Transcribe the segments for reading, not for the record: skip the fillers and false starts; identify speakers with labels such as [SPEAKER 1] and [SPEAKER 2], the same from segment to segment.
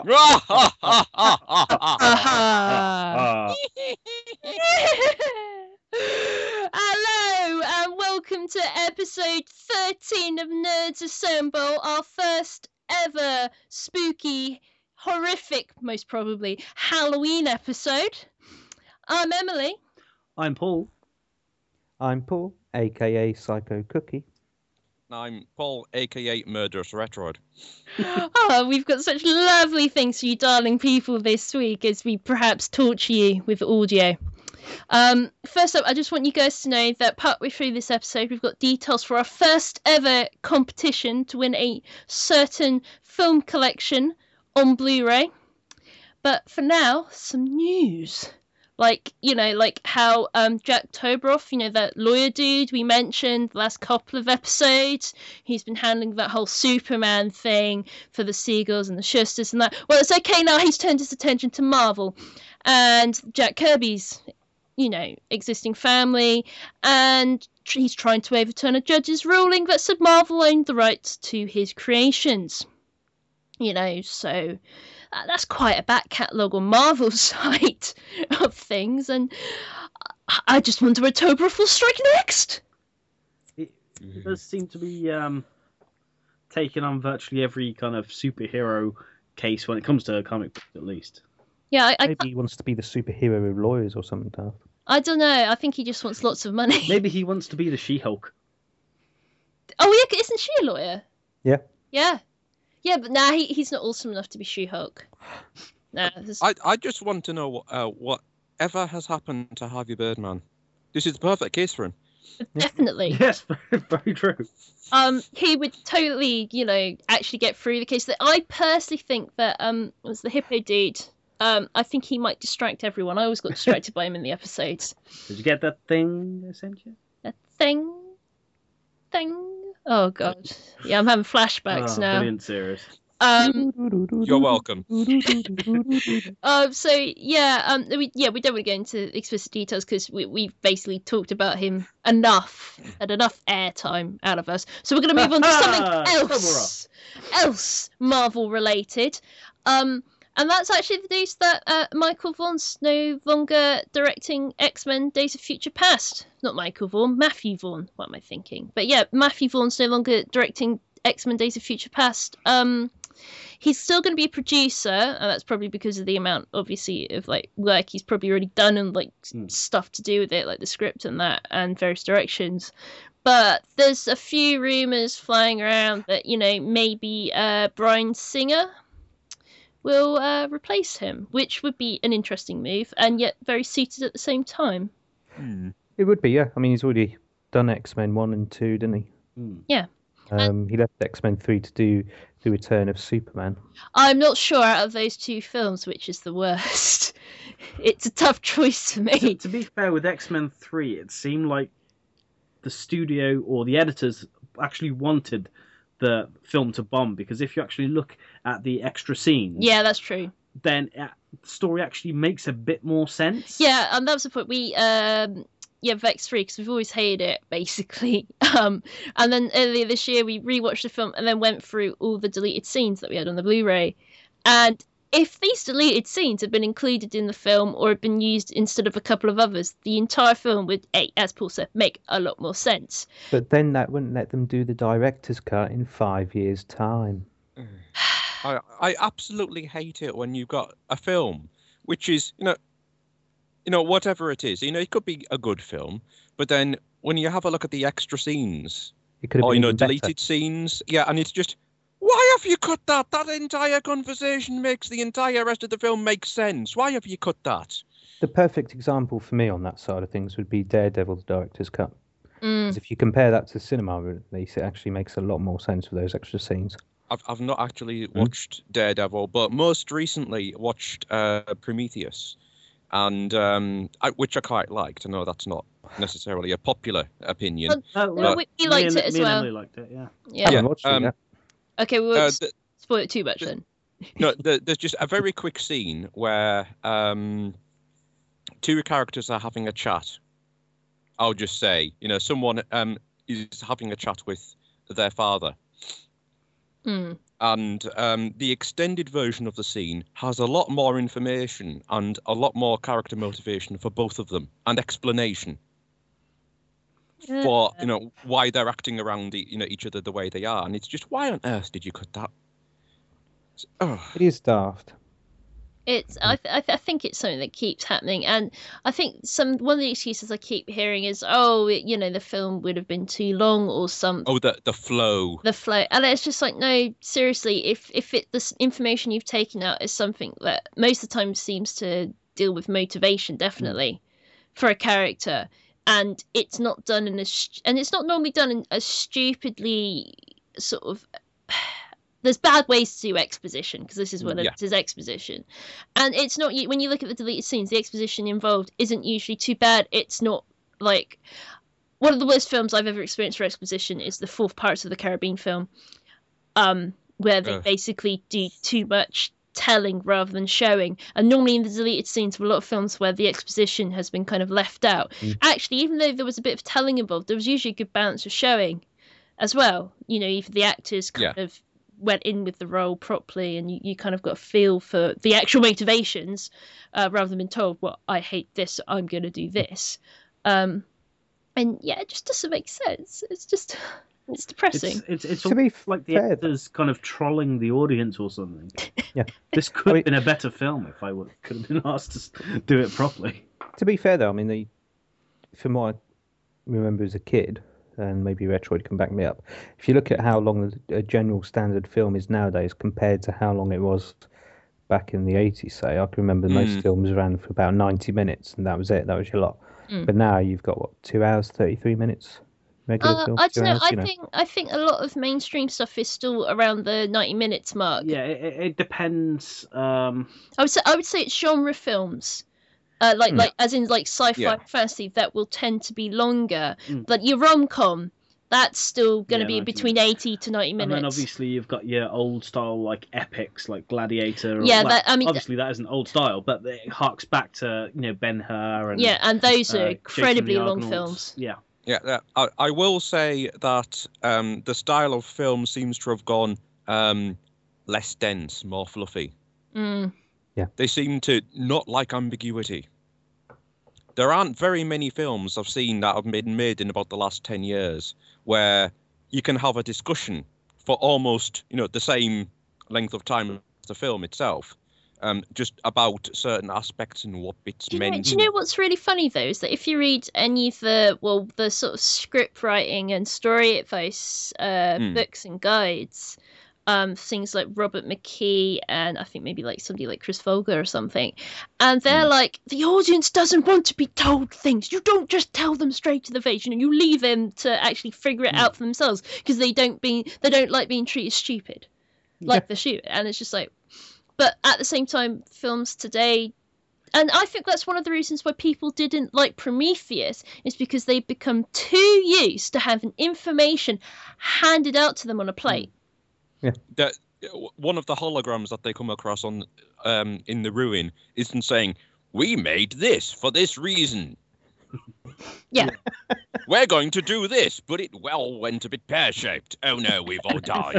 [SPEAKER 1] Hello and welcome to episode 13 of Nerds Assemble, our first ever spooky, horrific, most probably, Halloween episode. I'm Emily.
[SPEAKER 2] I'm Paul.
[SPEAKER 3] I'm Paul, aka Psycho Cookie.
[SPEAKER 4] I'm Paul, aka Murderous Retroid.
[SPEAKER 1] Oh, we've got such lovely things for you darling people this week as we perhaps torture you with audio. First up, I just want you guys to know that partway through this episode we've got details for our first ever competition to win a certain film collection on Blu-ray. But for now, some news. Like how Jack Tobaroff, that lawyer dude we mentioned the last couple of episodes, he's been handling that whole Superman thing for the Seagulls and the Schusters and that. Well, it's okay now, he's turned his attention to Marvel and Jack Kirby's, existing family, and he's trying to overturn a judge's ruling that said Marvel owned the rights to his creations. So that's quite a back catalogue on Marvel's side of things, and I just wonder where Tobaroff will strike next.
[SPEAKER 2] It does seem to be taking on virtually every kind of superhero case when it comes to comic books, at least.
[SPEAKER 1] Yeah,
[SPEAKER 3] Maybe he wants to be the superhero of lawyers or something, daft.
[SPEAKER 1] I don't know. I think he just wants lots of money.
[SPEAKER 2] Maybe he wants to be the She-Hulk.
[SPEAKER 1] Oh, yeah, isn't she a lawyer?
[SPEAKER 3] Yeah.
[SPEAKER 1] Yeah. Yeah, but nah, he's not awesome enough to be She-Hulk. Nah,
[SPEAKER 4] I just want to know whatever has happened to Harvey Birdman. This is the perfect case for him.
[SPEAKER 1] Definitely.
[SPEAKER 2] Yes, very true.
[SPEAKER 1] He would totally, actually get through the case. That I personally think that was the hippo dude. I think he might distract everyone. I always got distracted by him in the episodes.
[SPEAKER 2] Did you get that thing I sent you?
[SPEAKER 1] That thing. Oh god. Yeah, I'm having flashbacks now.
[SPEAKER 2] Brilliant series.
[SPEAKER 4] You're welcome.
[SPEAKER 1] We don't want to go into explicit details because we've basically talked about him enough, had enough airtime out of us. So we're going to move on to something else Marvel related. And that's actually the news that Michael Vaughn's no longer directing X-Men Days of Future Past. Not Michael Vaughn, Matthew Vaughn. What am I thinking? But yeah, Matthew Vaughn's no longer directing X-Men Days of Future Past. He's still going to be a producer, and that's probably because of the amount, obviously, of work he's probably already done and stuff to do with it, like the script and that, and various directions. But there's a few rumours flying around that maybe Bryan Singer will replace him, which would be an interesting move, and yet very suited at the same time.
[SPEAKER 3] It would be, yeah. I mean, he's already done X-Men 1 and 2, didn't he?
[SPEAKER 1] Yeah.
[SPEAKER 3] He left X-Men 3 to do The Return of Superman.
[SPEAKER 1] I'm not sure out of those two films which is the worst. It's a tough choice for me.
[SPEAKER 2] To be fair, with X-Men 3, it seemed like the studio or the editors actually wanted the film to bomb, because if you actually look at the extra scenes,
[SPEAKER 1] yeah, that's true,
[SPEAKER 2] then the story actually makes a bit more sense.
[SPEAKER 1] Yeah, and that was the point. We Vex 3, because we've always hated it basically, and then earlier this year we rewatched the film and then went through all the deleted scenes that we had on the Blu-ray, and if these deleted scenes had been included in the film or had been used instead of a couple of others, the entire film would, as Paul said, make a lot more sense.
[SPEAKER 3] But then that wouldn't let them do the director's cut in 5 years' time.
[SPEAKER 4] I absolutely hate it when you've got a film which is, whatever it is, it could be a good film, but then when you have a look at the extra scenes,
[SPEAKER 3] it could have been
[SPEAKER 4] deleted scenes, yeah, and it's just, why have you cut that? That entire conversation makes the entire rest of the film make sense. Why have you cut that?
[SPEAKER 3] The perfect example for me on that side of things would be Daredevil's director's cut. Because if you compare that to cinema release, it actually makes a lot more sense for those extra scenes.
[SPEAKER 4] I've not actually watched Daredevil, but most recently watched Prometheus, and which I quite liked. I know that's not necessarily a popular opinion.
[SPEAKER 1] We liked it as well.
[SPEAKER 2] Me and Emily liked it, yeah.
[SPEAKER 3] I haven't watched it yet.
[SPEAKER 1] Okay, we won't spoil it too much then.
[SPEAKER 4] No, there's just a very quick scene where two characters are having a chat. I'll just say, someone is having a chat with their father. And the extended version of the scene has a lot more information and a lot more character motivation for both of them and explanation for why they're acting around each other the way they are. And it's just, why on earth did you cut that?
[SPEAKER 3] It is daft.
[SPEAKER 1] I think it's something that keeps happening, and I think one of the excuses I keep hearing is, the film would have been too long or something.
[SPEAKER 4] Oh, the flow.
[SPEAKER 1] The flow, and it's just like, no, seriously, if the information you've taken out is something that most of the time seems to deal with motivation, definitely, for a character, and it's not done and it's not normally done in a stupidly sort of. There's bad ways to do exposition, because this is what it is, exposition. And it's not, when you look at the deleted scenes, the exposition involved isn't usually too bad. It's not like, one of the worst films I've ever experienced for exposition is the fourth Pirates of the Caribbean film, where they basically do too much telling rather than showing. And normally in the deleted scenes of a lot of films where the exposition has been kind of left out, actually, even though there was a bit of telling involved, there was usually a good balance of showing as well. Even the actors kind of went in with the role properly, and you kind of got a feel for the actual motivations, rather than being told, well, I hate this, I'm going to do this. And yeah, it just doesn't make sense. It's depressing.
[SPEAKER 2] It's almost like the actors kind of trolling the audience or something.
[SPEAKER 3] Yeah,
[SPEAKER 2] this could have been a better film if I could have been asked to do it properly.
[SPEAKER 3] To be fair, though, I mean, from what I remember as a kid, and maybe Retroid can back me up, if you look at how long a general standard film is nowadays compared to how long it was back in the 80s, say, I can remember most films ran for about 90 minutes, and that was it. That was your lot. But now you've got, 2 hours, 33 minutes? Regular film,
[SPEAKER 1] I don't know. I think a lot of mainstream stuff is still around the 90 minutes mark.
[SPEAKER 2] Yeah, it depends.
[SPEAKER 1] I would say it's genre films. Like as in like sci-fi fantasy that will tend to be longer. Like your rom-com, that's still going to be between 80 to 90 minutes.
[SPEAKER 2] And then obviously you've got your old style like epics like Gladiator. Obviously that isn't old style, but it harks back to Ben-Hur and
[SPEAKER 1] and those are incredibly long films.
[SPEAKER 4] Yeah, I will say that the style of film seems to have gone less dense, more fluffy.
[SPEAKER 3] Yeah.
[SPEAKER 4] They seem to not like ambiguity. There aren't very many films I've seen that have been made in about the last 10 years where you can have a discussion for almost, the same length of time as the film itself, just about certain aspects and what bits meant.
[SPEAKER 1] Do you know what's really funny, though, is that if you read any of the sort of script writing and story advice books and guides, things like Robert McKee and I think maybe like somebody like Chris Vogler or something, and they're like, the audience doesn't want to be told things. You don't just tell them straight to the face. You leave them to actually figure it out for themselves, because they don't like being treated stupid, like the shoot. And it's just like, but at the same time, films today, and I think that's one of the reasons why people didn't like Prometheus, is because they've become too used to having information handed out to them on a plate.
[SPEAKER 4] Yeah. One of the holograms that they come across on in the ruin isn't saying, "We made this for this reason."
[SPEAKER 1] Yeah.
[SPEAKER 4] We're going to do this, but it went a bit pear-shaped. Oh no, we've all died.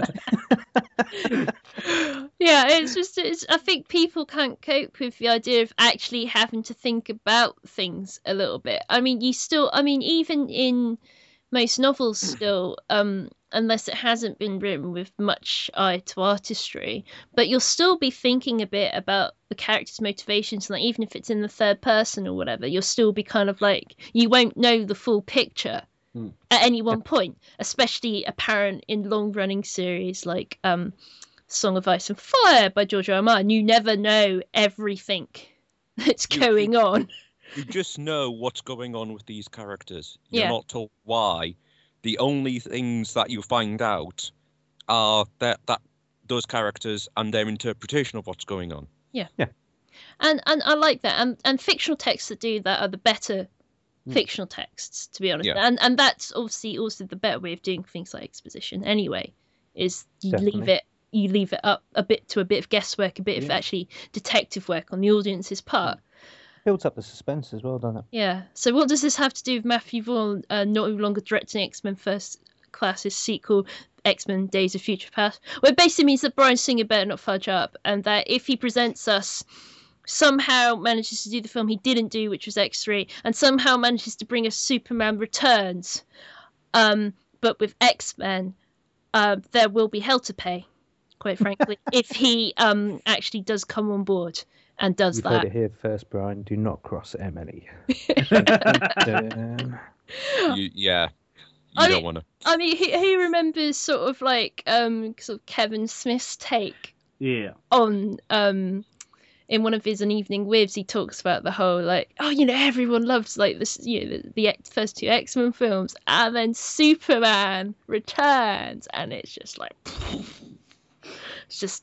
[SPEAKER 1] Yeah, I think people can't cope with the idea of actually having to think about things a little bit. I mean, even in most novels still, unless it hasn't been written with much eye to artistry, but you'll still be thinking a bit about the character's motivations, like even if it's in the third person or whatever, you'll still be kind of like, you won't know the full picture at any one point, especially apparent in long-running series like Song of Ice and Fire by George R. R. Martin. You never know everything that's going on.
[SPEAKER 4] You just know what's going on with these characters. You're not told why. The only things that you find out are that those characters and their interpretation of what's going on.
[SPEAKER 1] Yeah. And I like that. And fictional texts that do that are the better fictional texts, to be honest.
[SPEAKER 4] Yeah.
[SPEAKER 1] And that's obviously also the better way of doing things like exposition anyway, is you leave it up a bit of guesswork, a bit of actually detective work on the audience's part.
[SPEAKER 3] Builds up the suspense as well, doesn't it?
[SPEAKER 1] Yeah. So what does this have to do with Matthew Vaughn no longer directing X-Men First Class's sequel, X-Men Days of Future Past, where it basically means that Bryan Singer better not fudge up, and that if he presents us, somehow manages to do the film he didn't do, which was X3, and somehow manages to bring us Superman Returns, but with X-Men, there will be hell to pay, quite frankly, if he actually does come on board and does
[SPEAKER 3] You've
[SPEAKER 1] that.
[SPEAKER 3] heard it here first, Brian. Do not cross Emily.
[SPEAKER 4] You
[SPEAKER 1] I
[SPEAKER 4] don't
[SPEAKER 1] mean-
[SPEAKER 4] want to.
[SPEAKER 1] I mean, who remembers sort of like sort of Kevin Smith's take
[SPEAKER 2] Yeah.
[SPEAKER 1] on in one of his An Evening With, he talks about the whole like, oh, you know, everyone loves like this, you know, the first two X-Men films, and then Superman Returns, and it's just like, it's just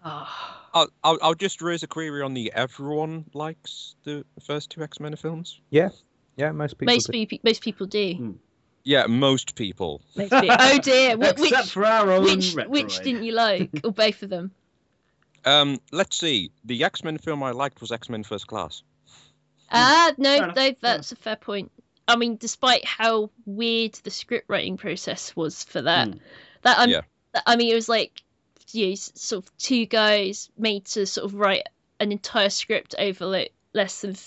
[SPEAKER 4] I'll just raise a query on the everyone likes the first two X-Men films.
[SPEAKER 3] Yeah, most people.
[SPEAKER 1] most people do.
[SPEAKER 4] Yeah, most people.
[SPEAKER 1] Oh dear,
[SPEAKER 2] Except for our own
[SPEAKER 1] which
[SPEAKER 2] Retroid.
[SPEAKER 1] didn't you like, or both of them?
[SPEAKER 4] Let's see. The X-Men film I liked was X-Men First Class.
[SPEAKER 1] No, that's a fair point. I mean, despite how weird the script writing process was for that, I mean, it was like, you know, sort of two guys made to sort of write an entire script over like less than,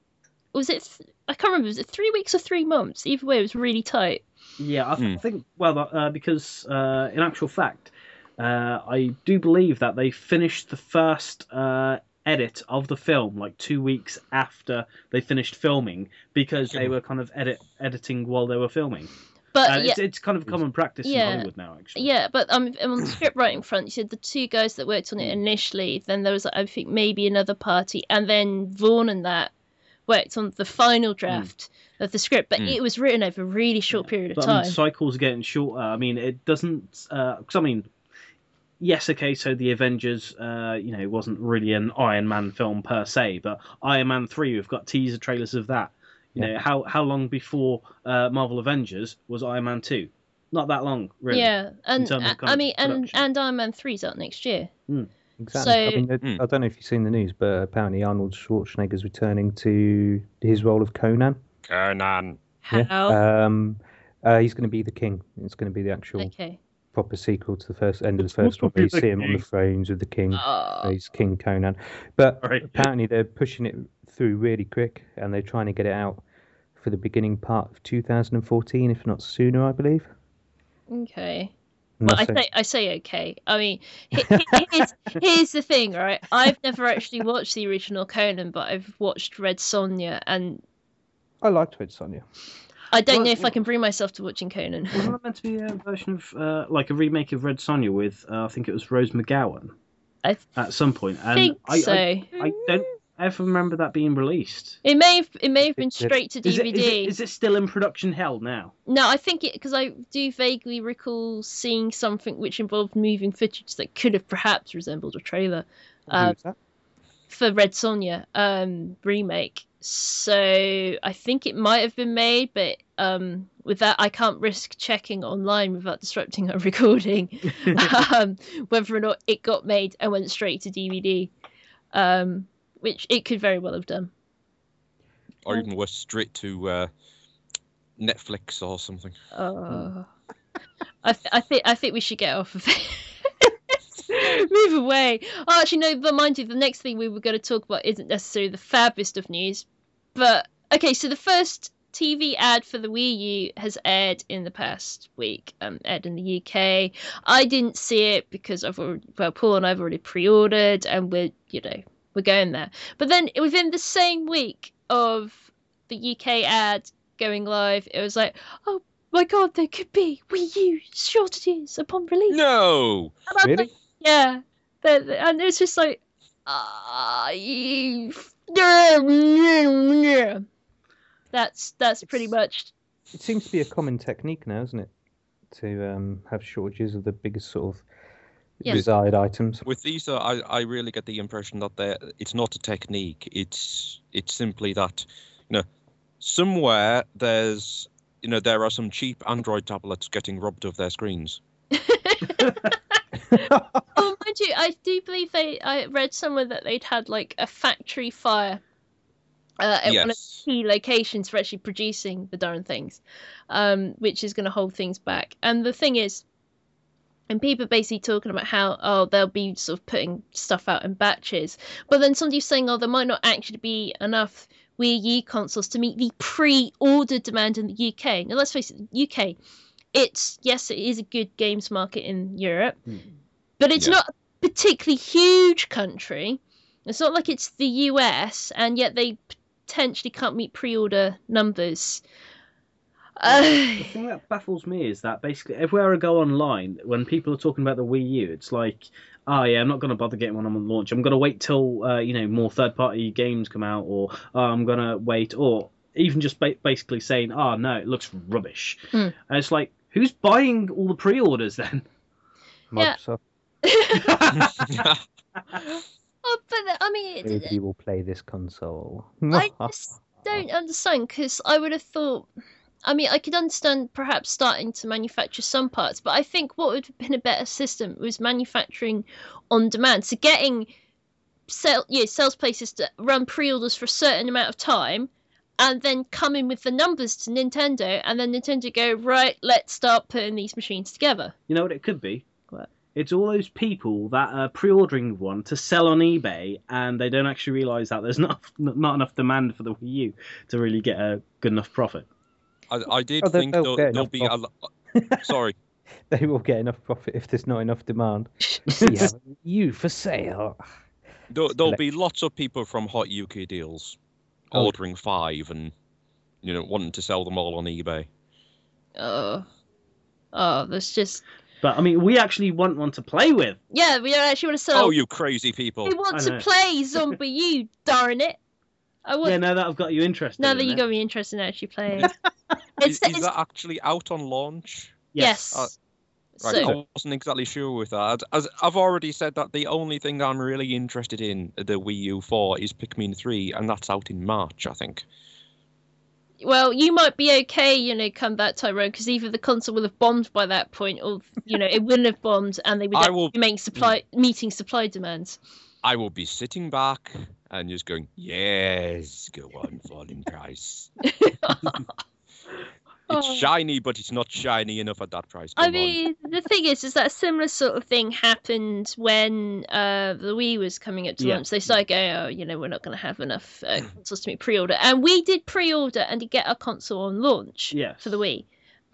[SPEAKER 1] I can't remember, was it 3 weeks or 3 months? Either way, it was really tight.
[SPEAKER 2] Yeah, I think, well, because in actual fact, I do believe that they finished the first edit of the film like 2 weeks after they finished filming, because they were kind of editing while they were filming.
[SPEAKER 1] But
[SPEAKER 2] it's kind of common practice in Hollywood now, actually.
[SPEAKER 1] Yeah, but on the script writing front, you said the two guys that worked on it initially, then there was, I think, maybe another party, and then Vaughn and that worked on the final draft of the script, but it was written over a really short period of time.
[SPEAKER 2] I mean, cycles are getting shorter. I mean, it doesn't... Because, I mean, yes, okay, so the Avengers, it wasn't really an Iron Man film per se, but Iron Man 3, we've got teaser trailers of that. You know, how long before Marvel Avengers was Iron Man 2? Not that long, really.
[SPEAKER 1] Yeah, and I mean, and Iron Man 3's out next year.
[SPEAKER 3] Exactly.
[SPEAKER 1] So,
[SPEAKER 3] I mean, I don't know if you've seen the news, but apparently Arnold Schwarzenegger's returning to his role of Conan.
[SPEAKER 4] Conan.
[SPEAKER 1] How?
[SPEAKER 3] Yeah. He's going to be the king. It's going to be the actual proper sequel to the first end of the first one. Where you see him on the thrones with the king. He's King Conan. But apparently they're pushing it through really quick, and they're trying to get it out for the beginning part of 2014, if not sooner, I believe.
[SPEAKER 1] Okay. Well, I say okay. I mean, here's the thing, right? I've never actually watched the original Conan, but I've watched Red Sonja, and
[SPEAKER 3] I liked Red Sonja.
[SPEAKER 1] I don't know if I can bring myself to watching Conan.
[SPEAKER 2] Wasn't it meant to be a version of, like a remake of Red Sonja with, I think it was Rose McGowan at some point? And
[SPEAKER 1] think so.
[SPEAKER 2] I don't ever remember that being released.
[SPEAKER 1] It may have been straight to DVD.
[SPEAKER 2] Is it still in production hell now?
[SPEAKER 1] No, I think because I do vaguely recall seeing something which involved moving footage that could have perhaps resembled a trailer for Red Sonja remake. So I think it might have been made, but with that, I can't risk checking online without disrupting our recording whether or not it got made and went straight to DVD. Which it could very well have done.
[SPEAKER 4] Or even worse, straight to Netflix or something.
[SPEAKER 1] I think we should get off of it. Move away. Oh, actually, no, but mind you, the next thing we were going to talk about isn't necessarily the fabbest of news. But, okay, so the first TV ad for the Wii U has aired in the past week, aired in the UK. I didn't see it because Paul and I have already pre-ordered, and we're going there. But then within the same week of the UK ad going live, it was like, oh my god, there could be Wii U shortages upon release.
[SPEAKER 4] No!
[SPEAKER 3] Really?
[SPEAKER 1] Like, yeah. And it's just like, that's pretty much.
[SPEAKER 3] It seems to be a common technique now, isn't it? To have shortages of the biggest sort of desired items.
[SPEAKER 4] With these, I really get the impression that it's not a technique. It's simply that, somewhere there are some cheap Android tablets getting robbed of their screens.
[SPEAKER 1] Oh, mind you, I do believe I read somewhere that they'd had like a factory fire at one of the key locations for actually producing the darn things, which is going to hold things back. And the thing is, And people are basically talking about how, they'll be sort of putting stuff out in batches. But then somebody's saying, there might not actually be enough Wii U consoles to meet the pre-order demand in the UK. Now, let's face it, the UK, it is a good games market in Europe, but it's not a particularly huge country. It's not like it's the US, and yet they potentially can't meet pre-order numbers.
[SPEAKER 2] The thing that baffles me is that basically everywhere I go online, when people are talking about the Wii U, it's like, I'm not going to bother getting one on launch. I'm going to wait till more third-party games come out, or I'm going to wait, or even just basically saying, no, it looks rubbish. And it's like, who's buying all the pre-orders then?
[SPEAKER 3] Microsoft.
[SPEAKER 1] But I mean,
[SPEAKER 3] Nobody will play this console.
[SPEAKER 1] I just don't understand, because I would have thought. I mean, I could understand perhaps starting to manufacture some parts, but I think what would have been a better system was manufacturing on demand. So getting sales places to run pre-orders for a certain amount of time, and then come in with the numbers to Nintendo, and then Nintendo go, right, let's start putting these machines together.
[SPEAKER 2] You know what it could be?
[SPEAKER 1] What?
[SPEAKER 2] It's all those people that are pre-ordering one to sell on eBay, and they don't actually realise that there's not enough demand for the Wii U to really get a good enough profit.
[SPEAKER 4] I did think there'll be a lot. Sorry.
[SPEAKER 3] They will get enough profit if there's not enough demand. We have you for sale.
[SPEAKER 4] There'll be lots of people from Hot UK Deals ordering 5 and wanting to sell them all on eBay.
[SPEAKER 1] That's just.
[SPEAKER 2] But I mean, we actually want one to play with.
[SPEAKER 1] Yeah, we don't actually want to sell.
[SPEAKER 4] Oh, you crazy people!
[SPEAKER 1] We want to play Zombie U, darn it!
[SPEAKER 2] Yeah, now that I've got you interested.
[SPEAKER 1] Now that you got me interested in actually playing.
[SPEAKER 4] Is that actually out on launch?
[SPEAKER 1] Yes.
[SPEAKER 4] Right, so, I wasn't exactly sure with that. As I've already said that the only thing I'm really interested in the Wii U for is Pikmin 3, and that's out in March, I think.
[SPEAKER 1] Well, you might be okay, come that time around, because either the console will have bombed by that point, or it wouldn't have bombed, and they would be meeting supply demands.
[SPEAKER 4] I will be sitting back and just going, yes, go on, falling price. It's shiny, but it's not shiny enough at that price.
[SPEAKER 1] I mean, the thing is that a similar sort of thing happened when the Wii was coming up to launch. They started going, we're not going to have enough consoles to meet pre-order. And we did pre-order and did get our console on launch for the Wii.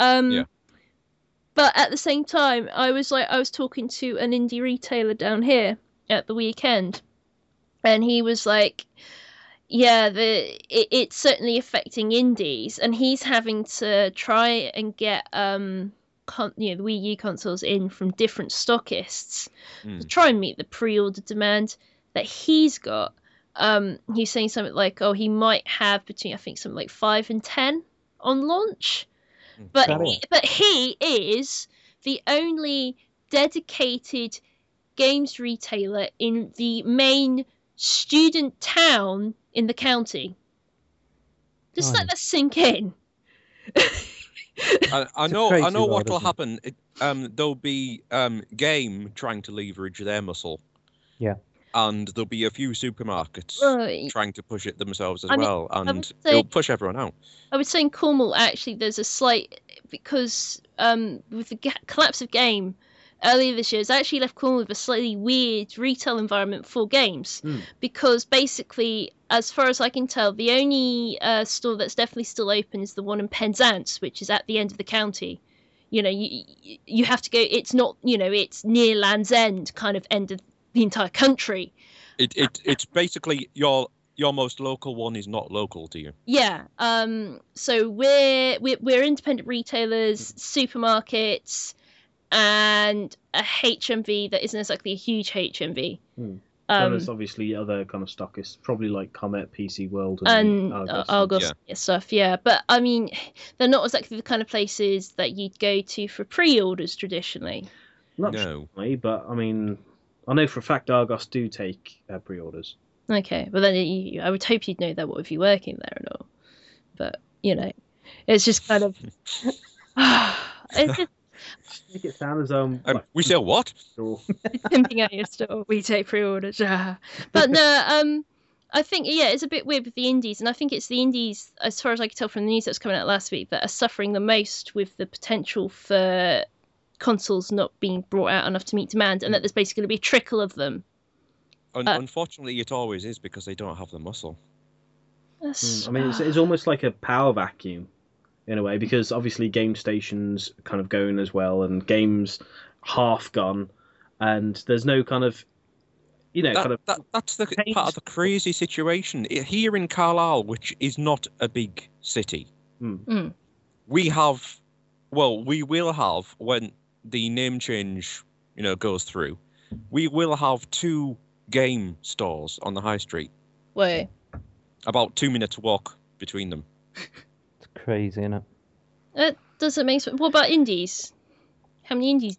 [SPEAKER 1] But at the same time, I was talking to an indie retailer down here at the weekend, and he was like, it's certainly affecting indies, and he's having to try and get the Wii U consoles in from different stockists to try and meet the pre-order demand that he's got. He's saying something like, he might have between, I think, something like 5 and 10 on launch, but he is the only dedicated games retailer in the main student town in the county. Just let that sink in.
[SPEAKER 4] I know what will happen. There'll be Game trying to leverage their muscle.
[SPEAKER 3] Yeah.
[SPEAKER 4] And there'll be a few supermarkets trying to push it themselves as well, and it'll push everyone out.
[SPEAKER 1] I would say in Cornwall, actually, there's a slight, because with the collapse of Game earlier this year, it's actually left Cornwall with a slightly weird retail environment for games, because basically, as far as I can tell, the only store that's definitely still open is the one in Penzance, which is at the end of the county. You have to go. It's not, it's near Land's End, kind of end of the entire country.
[SPEAKER 4] It's basically your most local one is not local to you.
[SPEAKER 1] Yeah. So we're independent retailers, supermarkets, and a HMV that isn't exactly a huge HMV.
[SPEAKER 2] So there's obviously other kind of stockists, probably like Comet, PC World, and
[SPEAKER 1] Argos stuff. Yeah, but I mean, they're not exactly the kind of places that you'd go to for pre-orders traditionally.
[SPEAKER 2] Not traditionally, but I mean, I know for a fact Argos do take pre-orders.
[SPEAKER 1] Okay, well then I would hope you'd know that if you're working there and all. But it's just kind of. It's just.
[SPEAKER 2] Make it sound as
[SPEAKER 4] we sell what?
[SPEAKER 1] Pimping out your store. We take pre-orders. But no, I think it's a bit weird with the indies, and I think it's the indies, as far as I can tell from the news that was coming out last week, that are suffering the most with the potential for consoles not being brought out enough to meet demand, and that there's basically going to be a trickle of them.
[SPEAKER 4] Unfortunately, it always is because they don't have the muscle.
[SPEAKER 2] I mean, it's almost like a power vacuum in a way, because obviously game stations kind of going as well, and games half gone, and there's no kind of,
[SPEAKER 4] that's the part of the crazy situation here in Carlisle, which is not a big city. We will have, when the name change, goes through, we will have 2 game stores on the high street.
[SPEAKER 1] Wait.
[SPEAKER 4] About 2 minutes walk between them.
[SPEAKER 3] It's crazy, isn't it?
[SPEAKER 1] It doesn't make sense. What about indies? How many indies?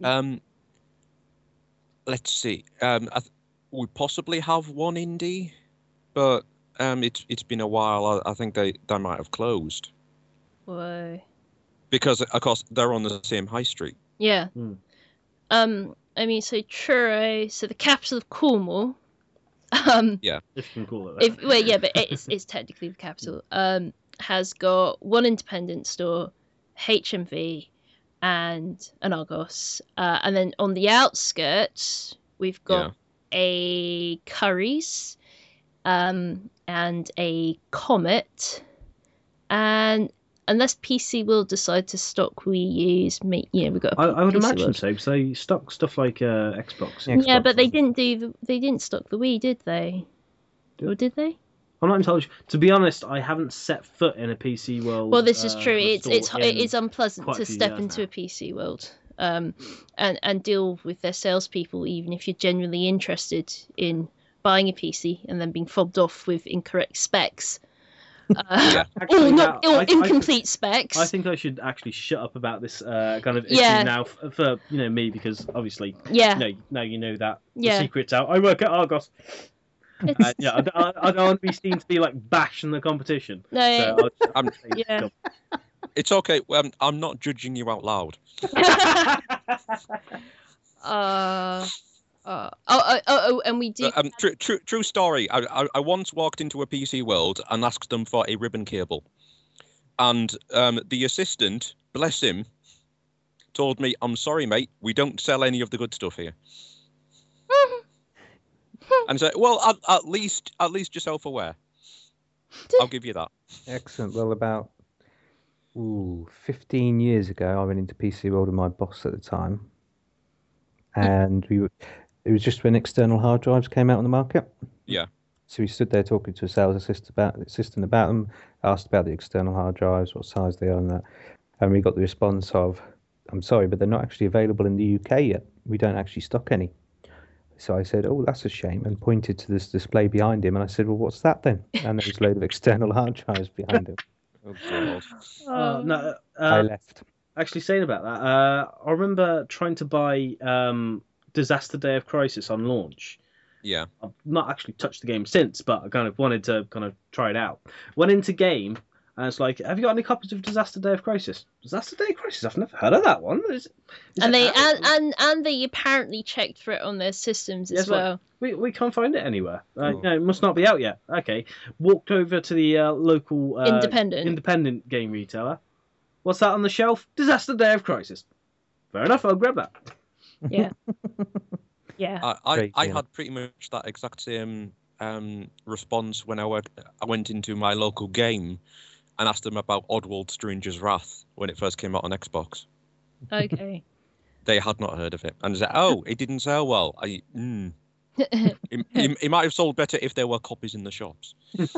[SPEAKER 4] Let's see. We possibly have 1 indie, but it's been a while. I think they might have closed.
[SPEAKER 1] Why?
[SPEAKER 4] Because of course they're on the same high street.
[SPEAKER 1] Yeah. I mean, so Truro, so the capital of Cornwall.
[SPEAKER 2] Yeah, if you can call it that.
[SPEAKER 1] Well, yeah, but it's technically the capital. Has got 1 independent store, HMV, and an Argos. And then on the outskirts, we've got a Currys, and a Comet, and unless PC will decide to stock Wii U's, we've got.
[SPEAKER 2] I would
[SPEAKER 1] PC
[SPEAKER 2] imagine
[SPEAKER 1] World.
[SPEAKER 2] so, because they stock stuff like Xbox.
[SPEAKER 1] Yeah, but they didn't stock the Wii, did they? Or did they?
[SPEAKER 2] I'm not entirely sure. To be honest, I haven't set foot in a PC World.
[SPEAKER 1] Well, this is true. It
[SPEAKER 2] store
[SPEAKER 1] is
[SPEAKER 2] in
[SPEAKER 1] unpleasant
[SPEAKER 2] quite a
[SPEAKER 1] to
[SPEAKER 2] few
[SPEAKER 1] step
[SPEAKER 2] years
[SPEAKER 1] into
[SPEAKER 2] now.
[SPEAKER 1] a PC World, and deal with their salespeople, even if you're genuinely interested in buying a PC and then being fobbed off with incorrect specs.
[SPEAKER 2] Actually,
[SPEAKER 1] or incomplete specs.
[SPEAKER 2] I think I should actually shut up about this kind of issue now for me, because obviously now you know that the secret's out. I work at Argos. I don't want to be seen to be like bashing the competition.
[SPEAKER 1] No,
[SPEAKER 2] So
[SPEAKER 4] It's okay. I'm not judging you out loud.
[SPEAKER 1] And we do.
[SPEAKER 4] True story. I once walked into a PC World and asked them for a ribbon cable, and the assistant, bless him, told me, "I'm sorry, mate, we don't sell any of the good stuff here." And said, "Well, at least you're self-aware. I'll give you that."
[SPEAKER 3] Excellent. Well, about 15 years ago, I went into PC World with my boss at the time, and it was just when external hard drives came out on the market.
[SPEAKER 4] Yeah.
[SPEAKER 3] So we stood there talking to a sales assistant about them, asked about the external hard drives, what size they are, and that, and we got the response of, "I'm sorry, but they're not actually available in the UK yet. We don't actually stock any." So I said, "Oh, that's a shame," and pointed to this display behind him, and I said, "Well, what's that then?" And there was a load of external hard drives behind him.
[SPEAKER 4] Oh, God.
[SPEAKER 3] I left.
[SPEAKER 2] Actually, saying about that, I remember trying to buy Disaster Day of Crisis on launch.
[SPEAKER 4] Yeah.
[SPEAKER 2] I've not actually touched the game since, but I kind of wanted to try it out. Went into game, and it's like, "Have you got any copies of Disaster Day of Crisis?" Disaster Day of Crisis? I've never heard of that one.
[SPEAKER 1] And they apparently checked for it on their systems as well.
[SPEAKER 2] Like, we can't find it anywhere. It must not be out yet. Okay. Walked over to the local independent game retailer. "What's that on the shelf?" "Disaster Day of Crisis." Fair enough, I'll grab that.
[SPEAKER 1] Yeah. Yeah.
[SPEAKER 4] I had pretty much that exact same response when I went into my local game and asked them about Oddworld Stranger's Wrath when it first came out on Xbox.
[SPEAKER 1] Okay.
[SPEAKER 4] They had not heard of it, and they said, "Oh, it didn't sell well." It might have sold better if there were copies in the shops.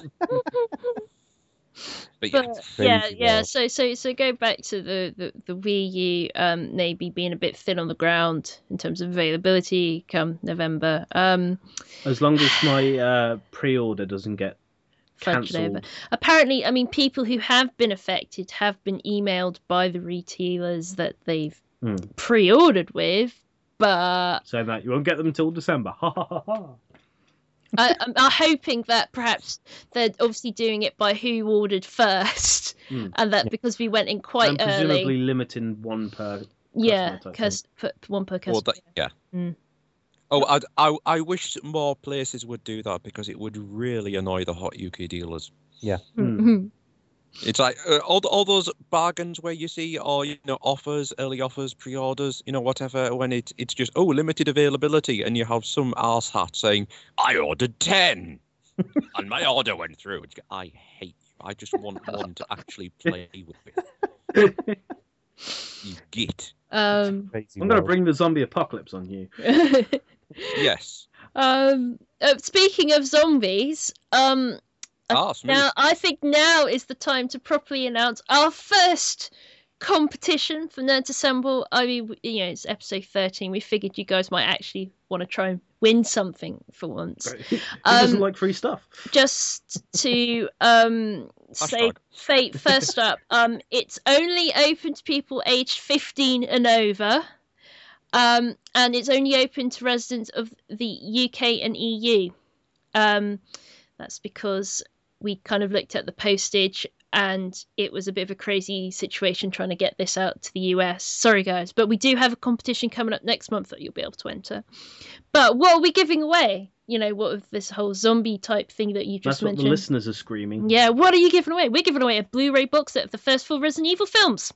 [SPEAKER 4] But
[SPEAKER 1] yeah. So go back to the Wii U, maybe being a bit thin on the ground in terms of availability come November.
[SPEAKER 2] As long as my pre-order doesn't get cancelled.
[SPEAKER 1] Apparently, I mean, people who have been affected have been emailed by the retailers that they've pre-ordered with, but
[SPEAKER 2] saying that you won't get them until December. Ha ha ha ha.
[SPEAKER 1] I'm hoping that perhaps they're obviously doing it by who ordered first, and that because we went in quite early.
[SPEAKER 2] Presumably limiting one per.
[SPEAKER 1] Because one per customer.
[SPEAKER 4] Oh, I wish more places would do that, because it would really annoy the hot UK dealers.
[SPEAKER 3] Yeah.
[SPEAKER 4] It's like all those bargains where you see, or offers, early offers, pre-orders, whatever. When it's just limited availability, and you have some arsehat saying, "I ordered 10, and my order went through." I hate you. I just want one to actually play with it. You git.
[SPEAKER 2] I'm going to bring the zombie apocalypse on you.
[SPEAKER 4] Yes.
[SPEAKER 1] Speaking of zombies,
[SPEAKER 4] smooth.
[SPEAKER 1] now I think now is the time to properly announce our first competition for Nerds Assemble. I mean, it's episode 13. We figured you guys might actually want to try and win something for once.
[SPEAKER 2] Who doesn't like free stuff?
[SPEAKER 1] Just to say first up, it's only open to people aged 15 and over. And it's only open to residents of the UK and EU. That's because we kind of looked at the postage, and it was a bit of a crazy situation trying to get this out to the US. Sorry, guys, but we do have a competition coming up next month that you'll be able to enter. But what are we giving away? What with this whole zombie type thing that you just mentioned?
[SPEAKER 2] That's what the listeners are screaming.
[SPEAKER 1] Yeah, what are you giving away? We're giving away a Blu-ray box set of the first 4 Resident Evil films.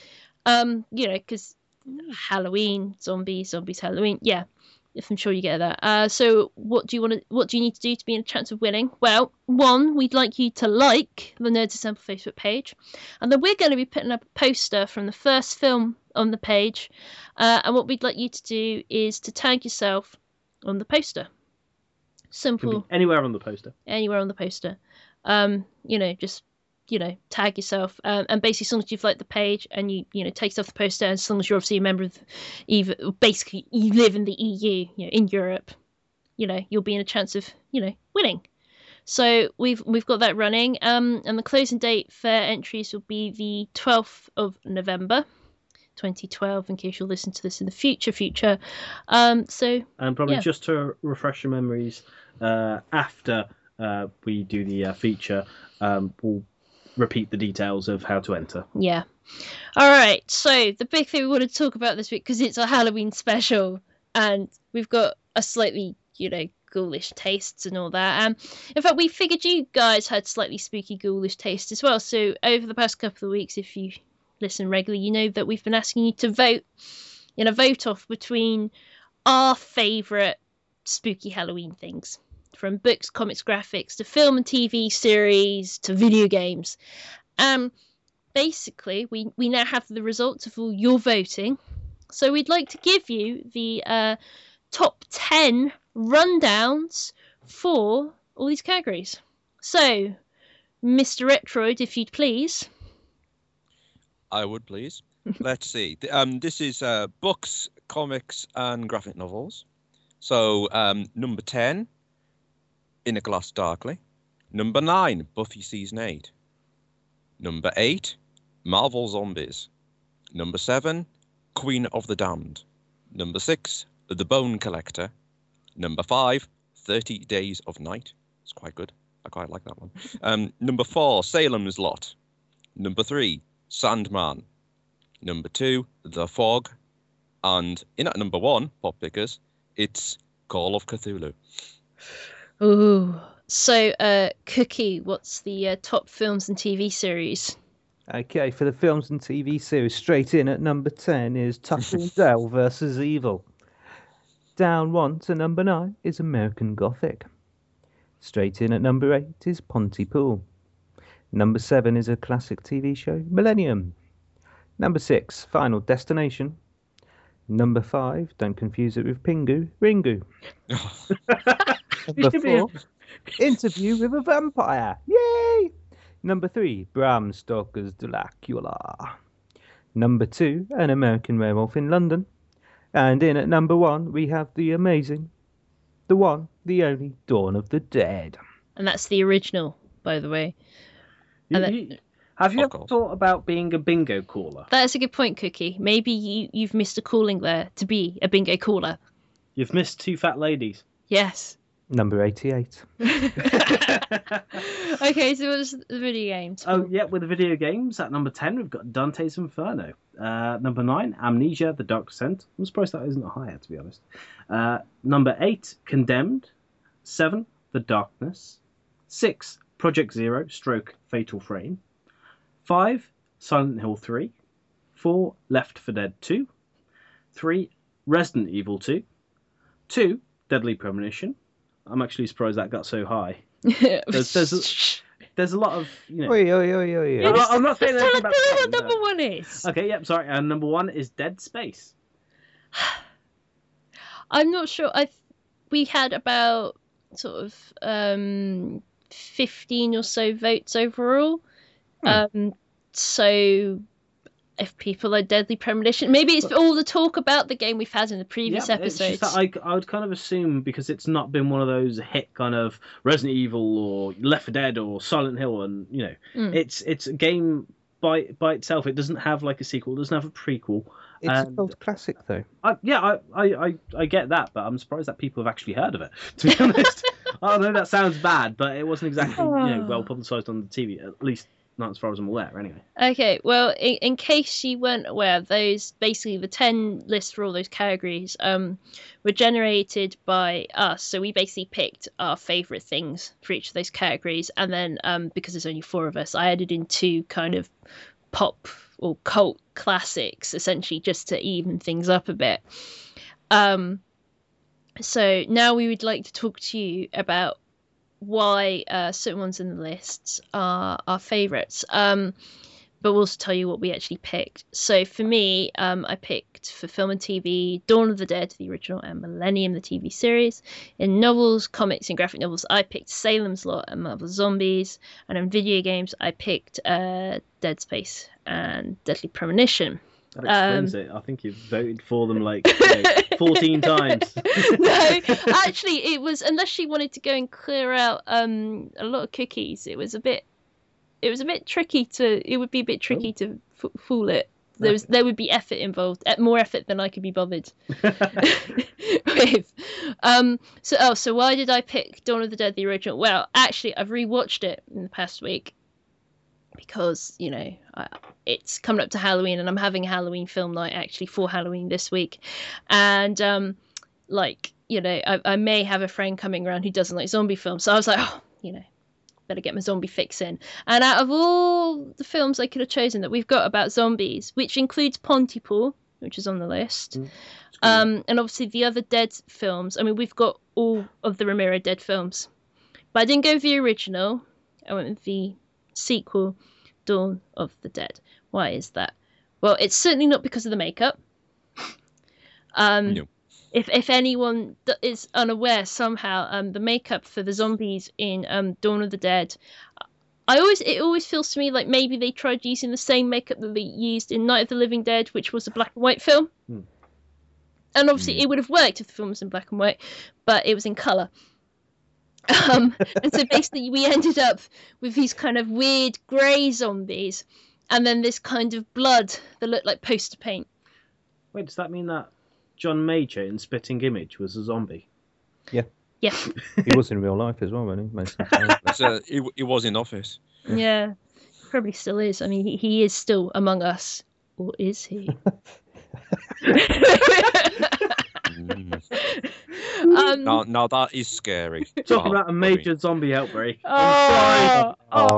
[SPEAKER 1] Because Halloween, zombies, Halloween. Yeah, if I'm sure you get that. So what do you need to do to be in a chance of winning? Well, one, we'd like you to like the Nerds Assemble Facebook page, and then we're going to be putting up a poster from the first film on the page. And what we'd like you to do is to tag yourself on the poster. Simple.
[SPEAKER 2] Anywhere on the poster.
[SPEAKER 1] Anywhere on the poster. Just tag yourself, and basically as long as you've liked the page and you take off the poster, and as long as you're obviously a member of basically you live in the EU, in Europe, you'll be in a chance of winning. So we've got that running, and the closing date for entries will be the 12th of November 2012, in case you'll listen to this in the future. And probably
[SPEAKER 2] just to refresh your memories, after we do the feature, we'll repeat the details of how to enter.
[SPEAKER 1] Yeah. All right. So the big thing we want to talk about this week, because it's a Halloween special, and we've got a slightly, ghoulish tastes and all that. In fact, we figured you guys had slightly spooky, ghoulish taste as well. So over the past couple of weeks, if you listen regularly, you know that we've been asking you to vote in a vote off between our favourite spooky Halloween things. From books, comics, graphics, to film and TV series, to video games. Basically, we now have the results of all your voting. So we'd like to give you the top 10 rundowns for all these categories. So, Mr. Retroid, if you'd please.
[SPEAKER 4] I would, please. Let's see. This is books, comics, and graphic novels. So, number 10... In a Glass Darkly. Number 9, Buffy Season 8. Number 8, Marvel Zombies. Number 7, Queen of the Damned. Number 6, The Bone Collector. Number 5, 30 Days of Night. It's quite good. I quite like that one. Number 4, Salem's Lot. Number 3, Sandman. Number 2, The Fog. And in at number 1, Pop Pickers, it's Call of Cthulhu.
[SPEAKER 1] Ooh. So, Cookie, what's the top films and TV series?
[SPEAKER 3] Okay, for the films and TV series, straight in at number 10 is Tucker and Dale versus Evil. Down 1 to number 9 is American Gothic. Straight in at number 8 is Pontypool. Number 7 is a classic TV show, Millennium. Number 6, Final Destination. Number 5, don't confuse it with Pingu, Ringu. Number 4, Interview with a Vampire. Yay! Number 3, Bram Stoker's Dracula. Number 2, An American Werewolf in London. And in at number 1, we have the amazing, the one, the only Dawn of the Dead.
[SPEAKER 1] And that's the original, by the way.
[SPEAKER 2] Have you ever thought about being a bingo caller?
[SPEAKER 1] That's a good point, Cookie. Maybe you've missed a calling there to be a bingo caller.
[SPEAKER 2] You've missed Two Fat Ladies.
[SPEAKER 1] Yes.
[SPEAKER 3] Number 88.
[SPEAKER 1] Okay, so what's the video games?
[SPEAKER 2] Oh, yeah, with the video games, at number 10, we've got Dante's Inferno. Number 9, Amnesia, The Dark Descent. I'm surprised that isn't higher, to be honest. Number 8, Condemned. 7, The Darkness. 6, Project Zero, Fatal Frame. 5, Silent Hill 3. 4, Left 4 Dead 2. 3, Resident Evil 2. 2, Deadly Premonition. I'm actually surprised that got so high. There's a lot of, you know.
[SPEAKER 3] Oi.
[SPEAKER 2] I'm not saying anything
[SPEAKER 1] Tell
[SPEAKER 2] about
[SPEAKER 1] me what
[SPEAKER 2] the
[SPEAKER 1] number 1 is.
[SPEAKER 2] Okay, yep, sorry. And number 1 is Dead Space.
[SPEAKER 1] I'm not sure. We had about sort of 15 or so votes overall. So if people are Deadly Premonition, maybe it's all the talk about the game we've had in the previous episodes.
[SPEAKER 2] It's just that I would kind of assume, because it's not been one of those hit kind of Resident Evil or Left 4 Dead or Silent Hill, and you know, it's a game by itself. It doesn't have like a sequel, it doesn't have a prequel.
[SPEAKER 3] It's an old classic though.
[SPEAKER 2] I get that, but I'm surprised that people have actually heard of it, to be honest. I know that sounds bad, but it wasn't exactly well publicised on the TV, at least not as far as I'm aware, anyway.
[SPEAKER 1] Okay, well, in case you weren't aware, those basically the 10 lists for all those categories were generated by us. So we basically picked our favourite things for each of those categories, and then because there's only 4 of us, I added in 2 kind of pop or cult classics, essentially just to even things up a bit. So now we would like to talk to you about why certain ones in the lists are our favourites, but we'll also tell you what we actually picked. So for me, I picked for film and TV Dawn of the Dead, the original, and Millennium, the TV series. In novels, comics and graphic novels, I picked Salem's Lot and Marvel Zombies, and in video games I picked Dead Space and Deadly Premonition.
[SPEAKER 2] That explains it. I think you've voted for them like 14 times.
[SPEAKER 1] No, actually, it was, unless she wanted to go and clear out a lot of cookies, it was a bit tricky to. It would be a bit tricky to fool it. There would be effort involved, more effort than I could be bothered with. So why did I pick Dawn of the Dead, the original? Well, actually, I've rewatched it in the past week, because, you know, it's coming up to Halloween and I'm having a Halloween film night actually for Halloween this week. And, like, you know, I may have a friend coming around who doesn't like zombie films. So I was like, oh, you know, better get my zombie fix in. And out of all the films I could have chosen that we've got about zombies, which includes Pontypool, which is on the list, and obviously the other Dead films. I mean, we've got all of the Romero Dead films. But I didn't go with the original. I went with the sequel, Dawn of the Dead. Why is that? Well, it's certainly not because of the makeup.
[SPEAKER 4] No.
[SPEAKER 1] If anyone is unaware somehow, the makeup for the zombies in Dawn of the Dead, it always feels to me like maybe they tried using the same makeup that they used in Night of the Living Dead, which was a black and white film. And obviously it would have worked if the film was in black and white, but it was in colour. And so basically we ended up with these kind of weird grey zombies, and then this kind of blood that looked like poster paint.
[SPEAKER 2] Wait, does that mean that John Major in Spitting Image was a zombie?
[SPEAKER 3] Yeah.
[SPEAKER 1] Yeah.
[SPEAKER 3] He was in real life as well, wasn't he? Most of the time.
[SPEAKER 4] So he was in Office.
[SPEAKER 1] Yeah, probably still is. I mean, he is still among us, or is he?
[SPEAKER 4] Now that is scary.
[SPEAKER 2] Talking about a major zombie outbreak.
[SPEAKER 1] Oh.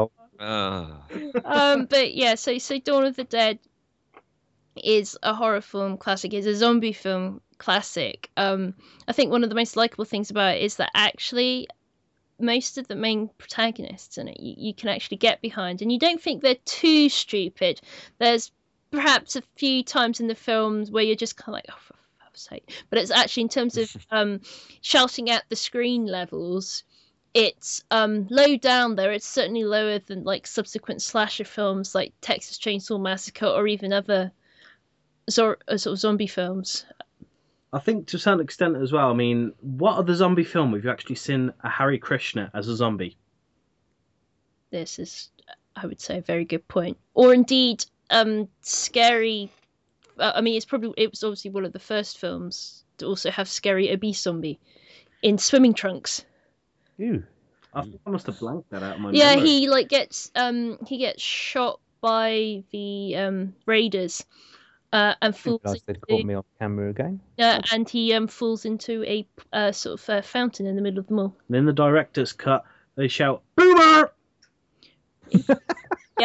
[SPEAKER 4] Ah.
[SPEAKER 1] But yeah, so Dawn of the Dead is a horror film classic. It's a zombie film classic. I think one of the most likable things about it is that actually most of the main protagonists in it you can actually get behind, and you don't think they're too stupid. There's perhaps a few times in the films where you're just kind of like, oh, for fuck's sake. But it's actually, in terms of shouting at the screen levels, it's low down there. It's certainly lower than like subsequent slasher films like Texas Chainsaw Massacre or even other sort of zombie films.
[SPEAKER 2] I think to some extent as well. I mean, what other zombie film have you actually seen a Hare Krishna as a zombie?
[SPEAKER 1] This is, I would say, a very good point. Or indeed, scary. I mean, it was obviously one of the first films to also have scary obese zombie in swimming trunks.
[SPEAKER 3] Ew.
[SPEAKER 2] I think I must have blanked that out of my
[SPEAKER 1] Yeah,
[SPEAKER 2] memory.
[SPEAKER 1] he gets shot by the raiders, and falls
[SPEAKER 3] Realised they'd caught me on camera again.
[SPEAKER 1] and he falls into a sort of fountain in the middle of the mall.
[SPEAKER 2] And in the director's cut, they shout, "Boomer!"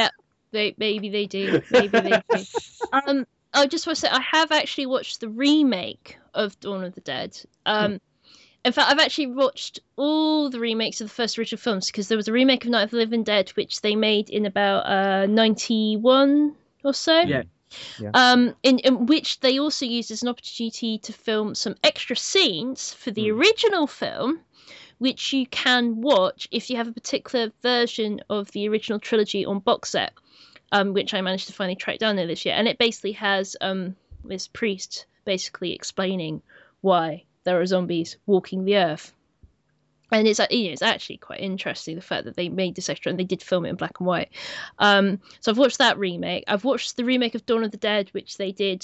[SPEAKER 1] Maybe they do. Maybe they do. I just want to say I have actually watched the remake of Dawn of the Dead. In fact, I've actually watched all the remakes of the first original films because there was a remake of Night of the Living Dead which they made in about 91 or so.
[SPEAKER 2] Yeah.
[SPEAKER 1] In which they also used as an opportunity to film some extra scenes for the original film, which you can watch if you have a particular version of the original trilogy on box set, which I managed to finally track down there this year. And it basically has this priest basically explaining why there are zombies walking the earth. And it's actually quite interesting, the fact that they made this extra and they did film it in black and white. So I've watched that remake. I've watched the remake of Dawn of the Dead, which they did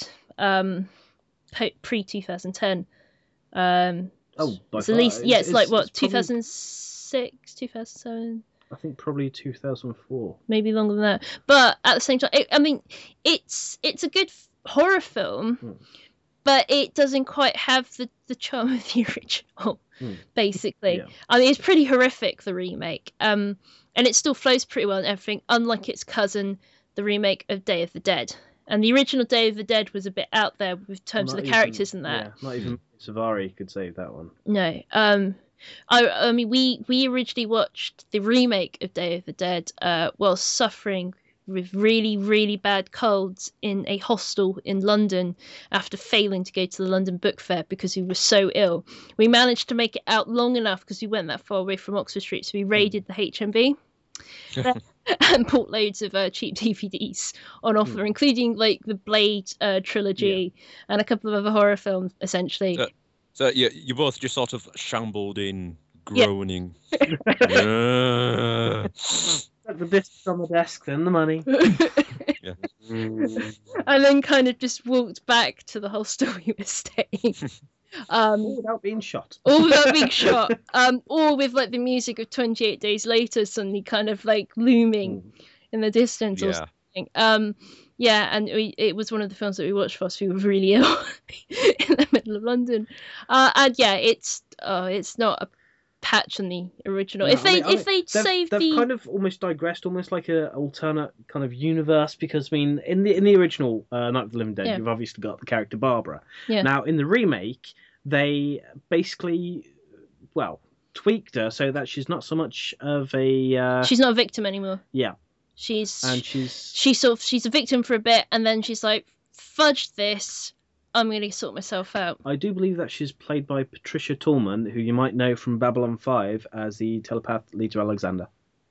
[SPEAKER 1] pre-2010. It's at least, it's like what, 2006, 2007?
[SPEAKER 2] I think probably 2004.
[SPEAKER 1] Maybe longer than that. But at the same time, it's a good horror film, but it doesn't quite have the charm of the original, basically.
[SPEAKER 2] Yeah.
[SPEAKER 1] I mean, it's pretty horrific, the remake. And it still flows pretty well and everything, unlike its cousin, the remake of Day of the Dead. And the original Day of the Dead was a bit out there with terms of the characters and that.
[SPEAKER 2] Yeah, not even Savari could save that one.
[SPEAKER 1] No. I mean, we originally watched the remake of Day of the Dead while suffering with really, really bad colds in a hostel in London after failing to go to the London Book Fair because we were so ill. We managed to make it out long enough because we went that far away from Oxford Street, so we raided the HMV and bought loads of cheap DVDs on offer, including like the Blade trilogy and a couple of other horror films, essentially.
[SPEAKER 4] So you both just sort of shambled in, groaning. Yeah.
[SPEAKER 2] The biscuits on the desk, then the money.
[SPEAKER 4] Yeah.
[SPEAKER 1] And then kind of just walked back to the hostel we were staying.
[SPEAKER 2] All without being shot.
[SPEAKER 1] All without being shot. Or with like the music of 28 Days Later suddenly kind of like looming in the distance or something. And it was one of the films that we watched whilst we were really ill in the middle of London. And yeah, it's not a patch on the original.
[SPEAKER 2] No,
[SPEAKER 1] they've
[SPEAKER 2] kind of almost digressed, almost like an alternate kind of universe, because I mean, in the original Night of the Living Dead, you've obviously got the character Barbara.
[SPEAKER 1] Yeah.
[SPEAKER 2] Now in the remake, they basically tweaked her so that she's not so much of a
[SPEAKER 1] she's not a victim anymore.
[SPEAKER 2] Yeah.
[SPEAKER 1] She's a victim for a bit, and then she's like, fudge this, I'm going to sort myself out.
[SPEAKER 2] I do believe that she's played by Patricia Tallman, who you might know from Babylon 5 as the telepath Lita Alexander.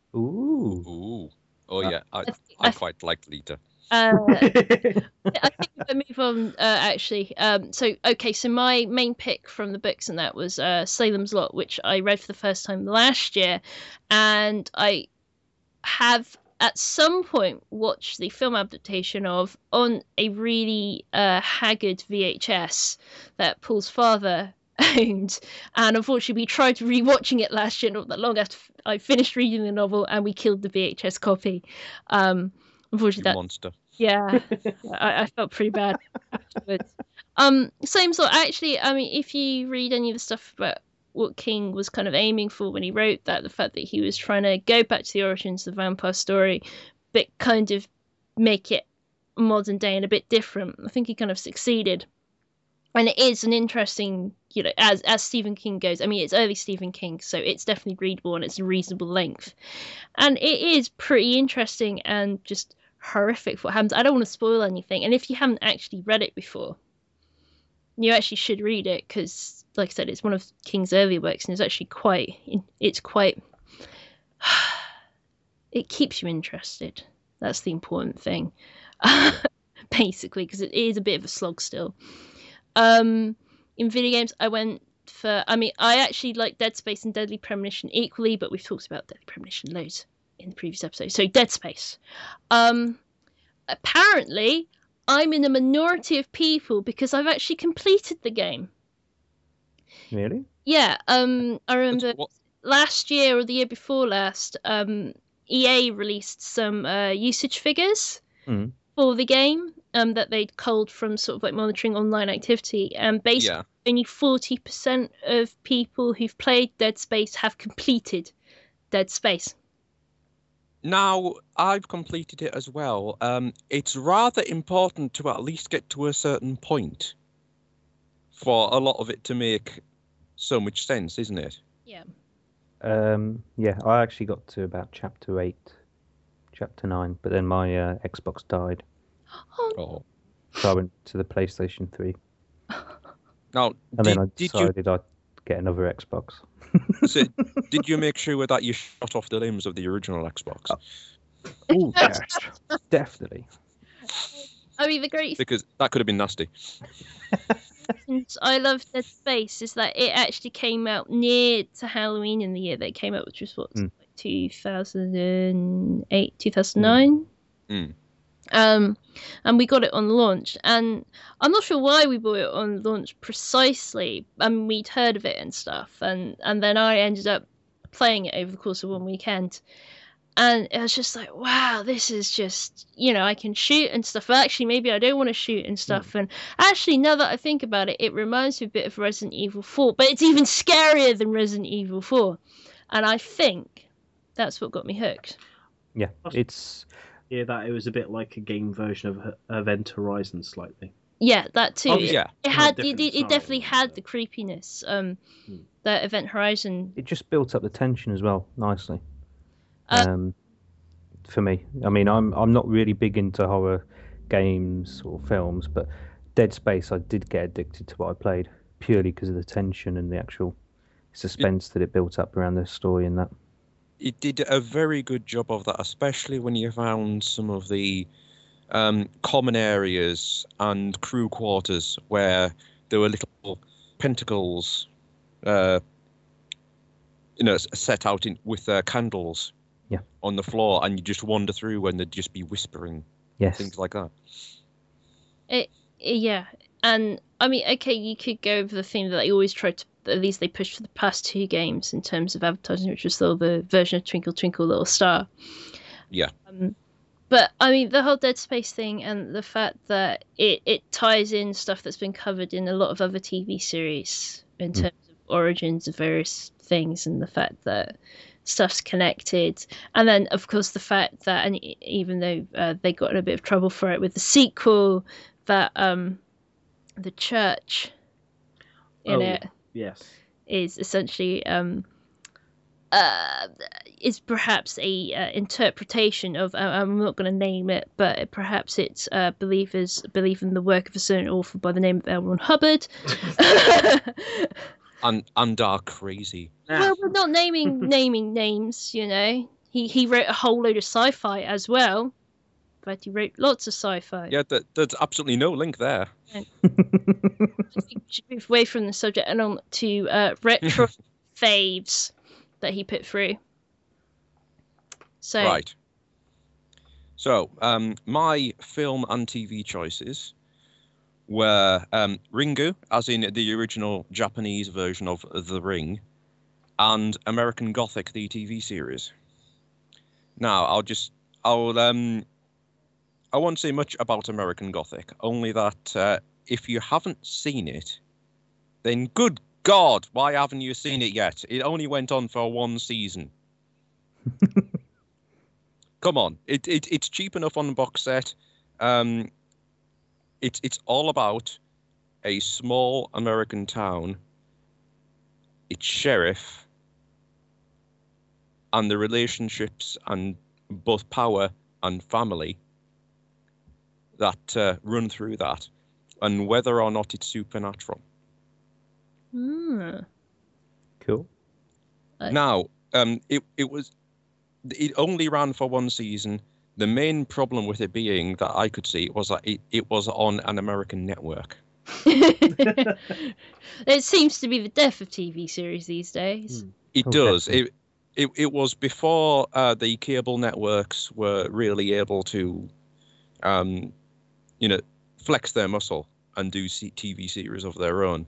[SPEAKER 4] Ooh. Oh, yeah. I quite like Lita.
[SPEAKER 1] I think I move on, actually. So my main pick from the books and that was Salem's Lot, which I read for the first time last year. And I have at some point watched the film adaptation of on a really haggard VHS that Paul's father owned, and unfortunately we tried rewatching it last year not that long after I finished reading the novel, and we killed the VHS copy. Unfortunately, that
[SPEAKER 4] monster.
[SPEAKER 1] Yeah, I felt pretty bad afterwards. Same sort. Actually, I mean, if you read any of the stuff about what King was kind of aiming for when he wrote that, the fact that he was trying to go back to the origins of the vampire story, but kind of make it modern day and a bit different, I think he kind of succeeded. And it is an interesting, as Stephen King goes, I mean, it's early Stephen King, so it's definitely readable and it's a reasonable length. And it is pretty interesting and just horrific what happens. I don't want to spoil anything. And if you haven't actually read it before, you actually should read it, because, like I said, it's one of King's earlier works, and it's actually it keeps you interested. That's the important thing, basically, because it is a bit of a slog still. In video games, I actually like Dead Space and Deadly Premonition equally, but we've talked about Deadly Premonition loads in the previous episode. So Dead Space. Apparently, I'm in a minority of people because I've actually completed the game.
[SPEAKER 3] Really?
[SPEAKER 1] Yeah. I remember last year or the year before last, EA released some usage figures for the game that they'd culled from sort of like monitoring online activity, and basically only 40% of people who've played Dead Space have completed Dead Space.
[SPEAKER 4] Now, I've completed it as well. It's rather important to at least get to a certain point for a lot of it to make so much sense, isn't it?
[SPEAKER 1] Yeah.
[SPEAKER 3] Yeah, I actually got to about chapter 8, chapter 9, but then my Xbox died,
[SPEAKER 4] Oh.
[SPEAKER 3] so I went to the PlayStation 3,
[SPEAKER 4] Now,
[SPEAKER 3] and then I
[SPEAKER 4] did you
[SPEAKER 3] decided I'd get another Xbox.
[SPEAKER 4] so, did you make sure that you shot off the limbs of the original Xbox?
[SPEAKER 3] Oh, yes, definitely.
[SPEAKER 1] I mean, the great
[SPEAKER 4] Because that could have been nasty.
[SPEAKER 1] thing I love Dead Space is that it actually came out near to Halloween in the year that it came out, which was what, like 2008, 2009. And we got it on launch, and I'm not sure why we bought it on launch precisely. I mean, we'd heard of it and stuff, and then I ended up playing it over the course of one weekend, and it was just like, wow, this is just, I can shoot and stuff, but actually maybe I don't want to shoot and stuff. And actually, now that I think about it, it reminds me a bit of Resident Evil 4, but it's even scarier than Resident Evil 4, and I think that's what got me hooked.
[SPEAKER 3] Yeah, it's...
[SPEAKER 2] Yeah, that it was a bit like a game version of Event Horizon, slightly.
[SPEAKER 1] Yeah, that too.
[SPEAKER 4] Oh, yeah.
[SPEAKER 1] It had
[SPEAKER 2] different
[SPEAKER 1] it definitely
[SPEAKER 2] style,
[SPEAKER 1] had
[SPEAKER 2] but-
[SPEAKER 1] the creepiness. That Event Horizon.
[SPEAKER 3] It just built up the tension as well, nicely.
[SPEAKER 1] Uh,
[SPEAKER 3] For me, I mean, I'm not really big into horror games or films, but Dead Space, I did get addicted to what I played purely because of the tension and the actual suspense that it built up around the story and that.
[SPEAKER 4] It did a very good job of that, especially when you found some of the common areas and crew quarters where there were little pentacles, set out with candles on the floor, and you just wander through and they'd just be whispering, things like that.
[SPEAKER 1] Yeah, and I mean, okay, you could go over the theme that they always try to, at least they pushed for the past 2 games in terms of advertising, which was still the version of Twinkle Twinkle Little Star.
[SPEAKER 4] Yeah.
[SPEAKER 1] But I mean, the whole Dead Space thing and the fact that it ties in stuff that's been covered in a lot of other TV series in terms of origins of various things, and the fact that stuff's connected, and then of course the fact that, and even though they got in a bit of trouble for it with the sequel, that the church in it is essentially is perhaps a interpretation of, I'm not going to name it, but perhaps it's believers believe in the work of a certain author by the name of L. Ron Hubbard.
[SPEAKER 4] and are crazy.
[SPEAKER 1] Well, we're not naming names, He wrote a whole load of sci-fi as well. But he wrote lots of sci-fi.
[SPEAKER 4] Yeah, there's absolutely no link there.
[SPEAKER 1] I think we should move away from the subject and on to retro faves that he put through. So
[SPEAKER 4] Right. So, my film and TV choices were Ringu, as in the original Japanese version of The Ring, and American Gothic, the TV series. Now, I won't say much about American Gothic, only that if you haven't seen it, then good God, why haven't you seen it yet? It only went on for 1 season. Come on, it's cheap enough on the box set. It's all about a small American town, its sheriff, and the relationships and both power and family that run through that, and whether or not it's supernatural.
[SPEAKER 3] Cool.
[SPEAKER 4] Now, it only ran for 1 season. The main problem with it being that I could see was that it was on an American network.
[SPEAKER 1] It seems to be the death of TV series these days.
[SPEAKER 4] It does. It was before the cable networks were really able to, flex their muscle and do TV series of their own.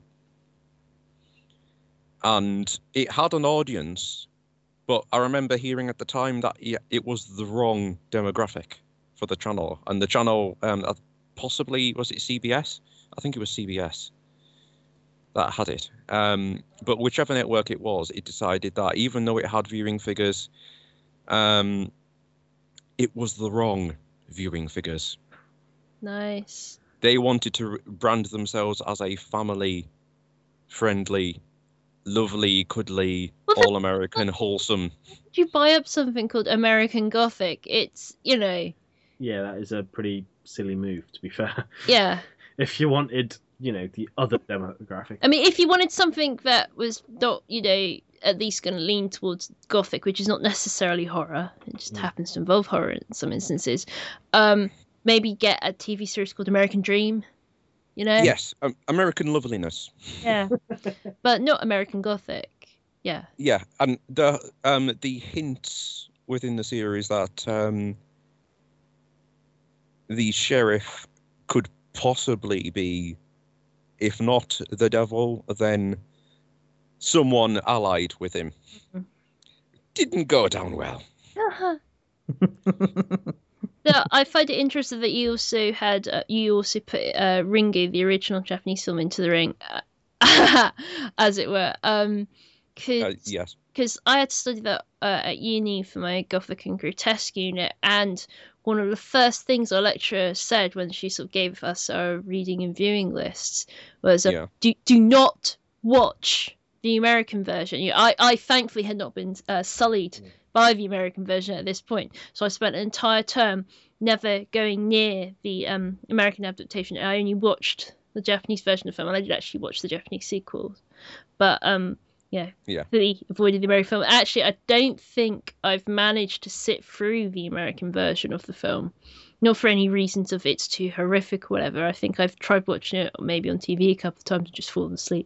[SPEAKER 4] And it had an audience, but I remember hearing at the time that it was the wrong demographic for the channel. And the channel, possibly, was it CBS? I think it was CBS that had it. But whichever network it was, it decided that even though it had viewing figures, it was the wrong viewing figures.
[SPEAKER 1] Nice.
[SPEAKER 4] They wanted to brand themselves as a family-friendly, lovely, cuddly, all-American, wholesome.
[SPEAKER 1] Did you buy up something called American Gothic? It's, you know.
[SPEAKER 2] Yeah, that is a pretty silly move, to be fair.
[SPEAKER 1] Yeah.
[SPEAKER 2] If you wanted, the other demographic.
[SPEAKER 1] I mean, if you wanted something that was not, at least going to lean towards Gothic, which is not necessarily horror, it just happens to involve horror in some instances, maybe get a TV series called American Dream,
[SPEAKER 4] Yes, American Loveliness.
[SPEAKER 1] Yeah, but not American Gothic. Yeah.
[SPEAKER 4] Yeah, and the hints within the series that the sheriff could possibly be, if not the devil, then someone allied with him. Didn't go down well.
[SPEAKER 1] No, I find it interesting that you also put Ringu, the original Japanese film, into the ring, as it were.
[SPEAKER 4] Yes.
[SPEAKER 1] Because I had to study that at uni for my Gothic and Grotesque unit, and one of the first things our lecturer said when she sort of gave us our reading and viewing lists was, do not watch the American version. I thankfully had not been sullied by the American version at this point, so I spent an entire term never going near the American adaptation. I only watched the Japanese version of the film, and I did actually watch the Japanese sequels, but really avoided the American film. Actually, I don't think I've managed to sit through the American version of the film, not for any reasons of it's too horrific or whatever. I think I've tried watching it maybe on TV a couple of times and just fallen asleep.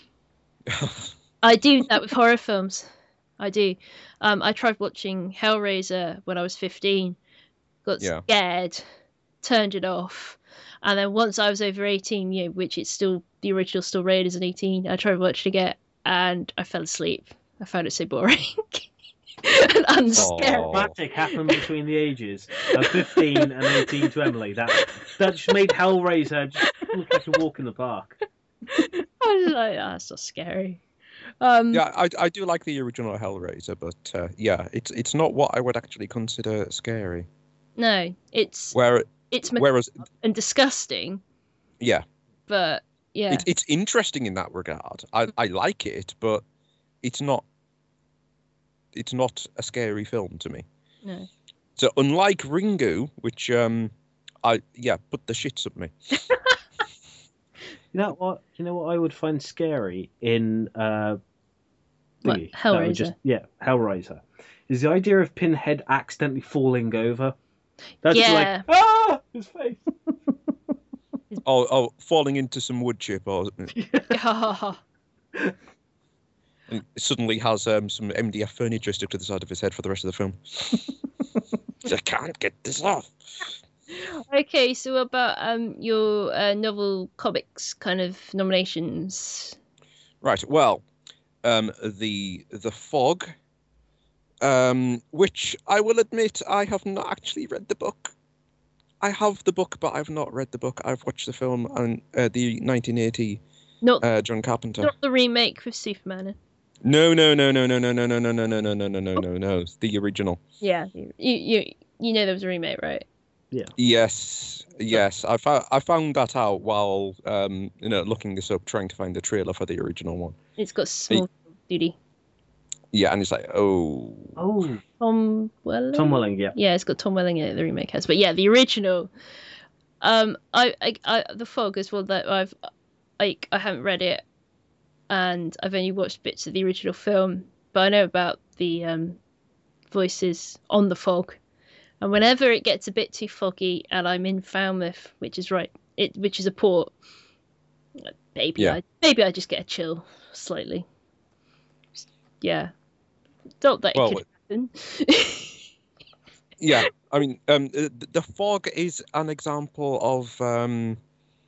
[SPEAKER 1] I do that with horror films. I do. I tried watching Hellraiser when I was 15, got scared, turned it off, and then once I was over 18, which it's still, the original still rated as an 18, I tried watching it again, and I fell asleep. I found it so boring and unscary.
[SPEAKER 2] Magic happened between the ages of 15 and 18 to Emily. That just made Hellraiser just look like a walk in the park.
[SPEAKER 1] I was like, that's not scary.
[SPEAKER 4] I do like the original Hellraiser, but it's not what I would actually consider scary.
[SPEAKER 1] No, it's
[SPEAKER 4] whereas
[SPEAKER 1] and disgusting.
[SPEAKER 4] Yeah,
[SPEAKER 1] but yeah,
[SPEAKER 4] it's interesting in that regard. I like it, but it's not a scary film to me.
[SPEAKER 1] No.
[SPEAKER 2] So unlike Ringu, which put the shits up me. You know what I would find scary in
[SPEAKER 1] Hellraiser.
[SPEAKER 2] Hellraiser. Is the idea of Pinhead accidentally falling over. That's
[SPEAKER 1] like,
[SPEAKER 2] his face.
[SPEAKER 4] Falling into some wood chip or and suddenly has some MDF furniture stuck to the side of his head for the rest of the film. I can't get this off.
[SPEAKER 1] Okay, so what about your novel comics kind of nominations?
[SPEAKER 4] Right. Well, the Fog, which I will admit I have not actually read the book. I have the book, but I've not read the book. I've watched the film and the 1980 John Carpenter.
[SPEAKER 1] Not the remake with Superman.
[SPEAKER 4] No. The original.
[SPEAKER 1] Yeah, you know there was a remake, right?
[SPEAKER 2] Yeah.
[SPEAKER 4] Yes. I found that out while looking this up, trying to find the trailer for the original one.
[SPEAKER 1] It's got small duty.
[SPEAKER 4] Yeah, and it's like
[SPEAKER 1] Tom Welling.
[SPEAKER 2] Tom Welling, yeah.
[SPEAKER 1] Yeah, it's got Tom Welling in it. The remake has, but yeah, the original. The Fog is one that I haven't read it, and I've only watched bits of the original film, but I know about the voices on the Fog. And whenever it gets a bit too foggy, and I'm in Falmouth, which is a port, maybe I just get a chill slightly. Yeah, not that it could happen.
[SPEAKER 4] Yeah, I mean, the Fog is an example of.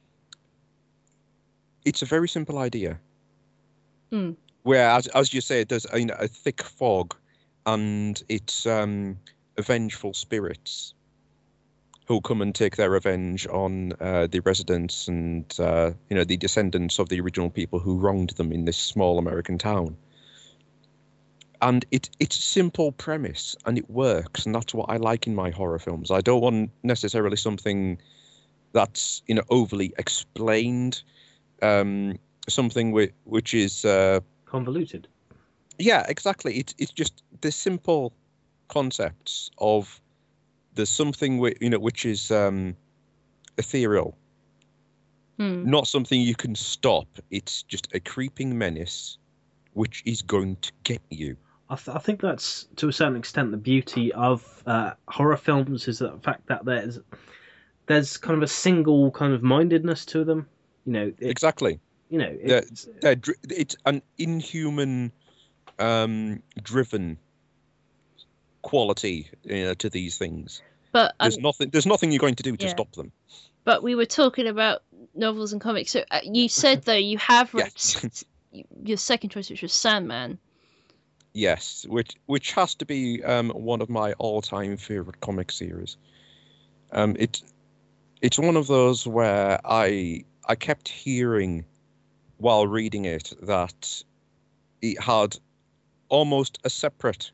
[SPEAKER 4] It's a very simple idea. Where, as you say, there's a thick fog, and it's vengeful spirits who come and take their revenge on the residents and the descendants of the original people who wronged them in this small American town. and it's a simple premise and it works, and that's what I like in my horror films. I don't want necessarily something that's overly explained, something which is
[SPEAKER 2] Convoluted.
[SPEAKER 4] yeah, exactly. It's just the simple concepts of there's something which is ethereal, not something you can stop. It's just a creeping menace which is going to get you.
[SPEAKER 2] I think that's, to a certain extent, the beauty of horror films, is the fact that there's kind of a single kind of mindedness to them.
[SPEAKER 4] Exactly.
[SPEAKER 2] It's
[SPEAKER 4] an inhuman, driven quality to these things.
[SPEAKER 1] But
[SPEAKER 4] there's nothing you're going to do to stop them.
[SPEAKER 1] But we were talking about novels and comics. So you said though you have read your second choice, which was Sandman.
[SPEAKER 4] Yes, which has to be one of my all-time favorite comic series. It's one of those where I kept hearing while reading it that it had almost a separate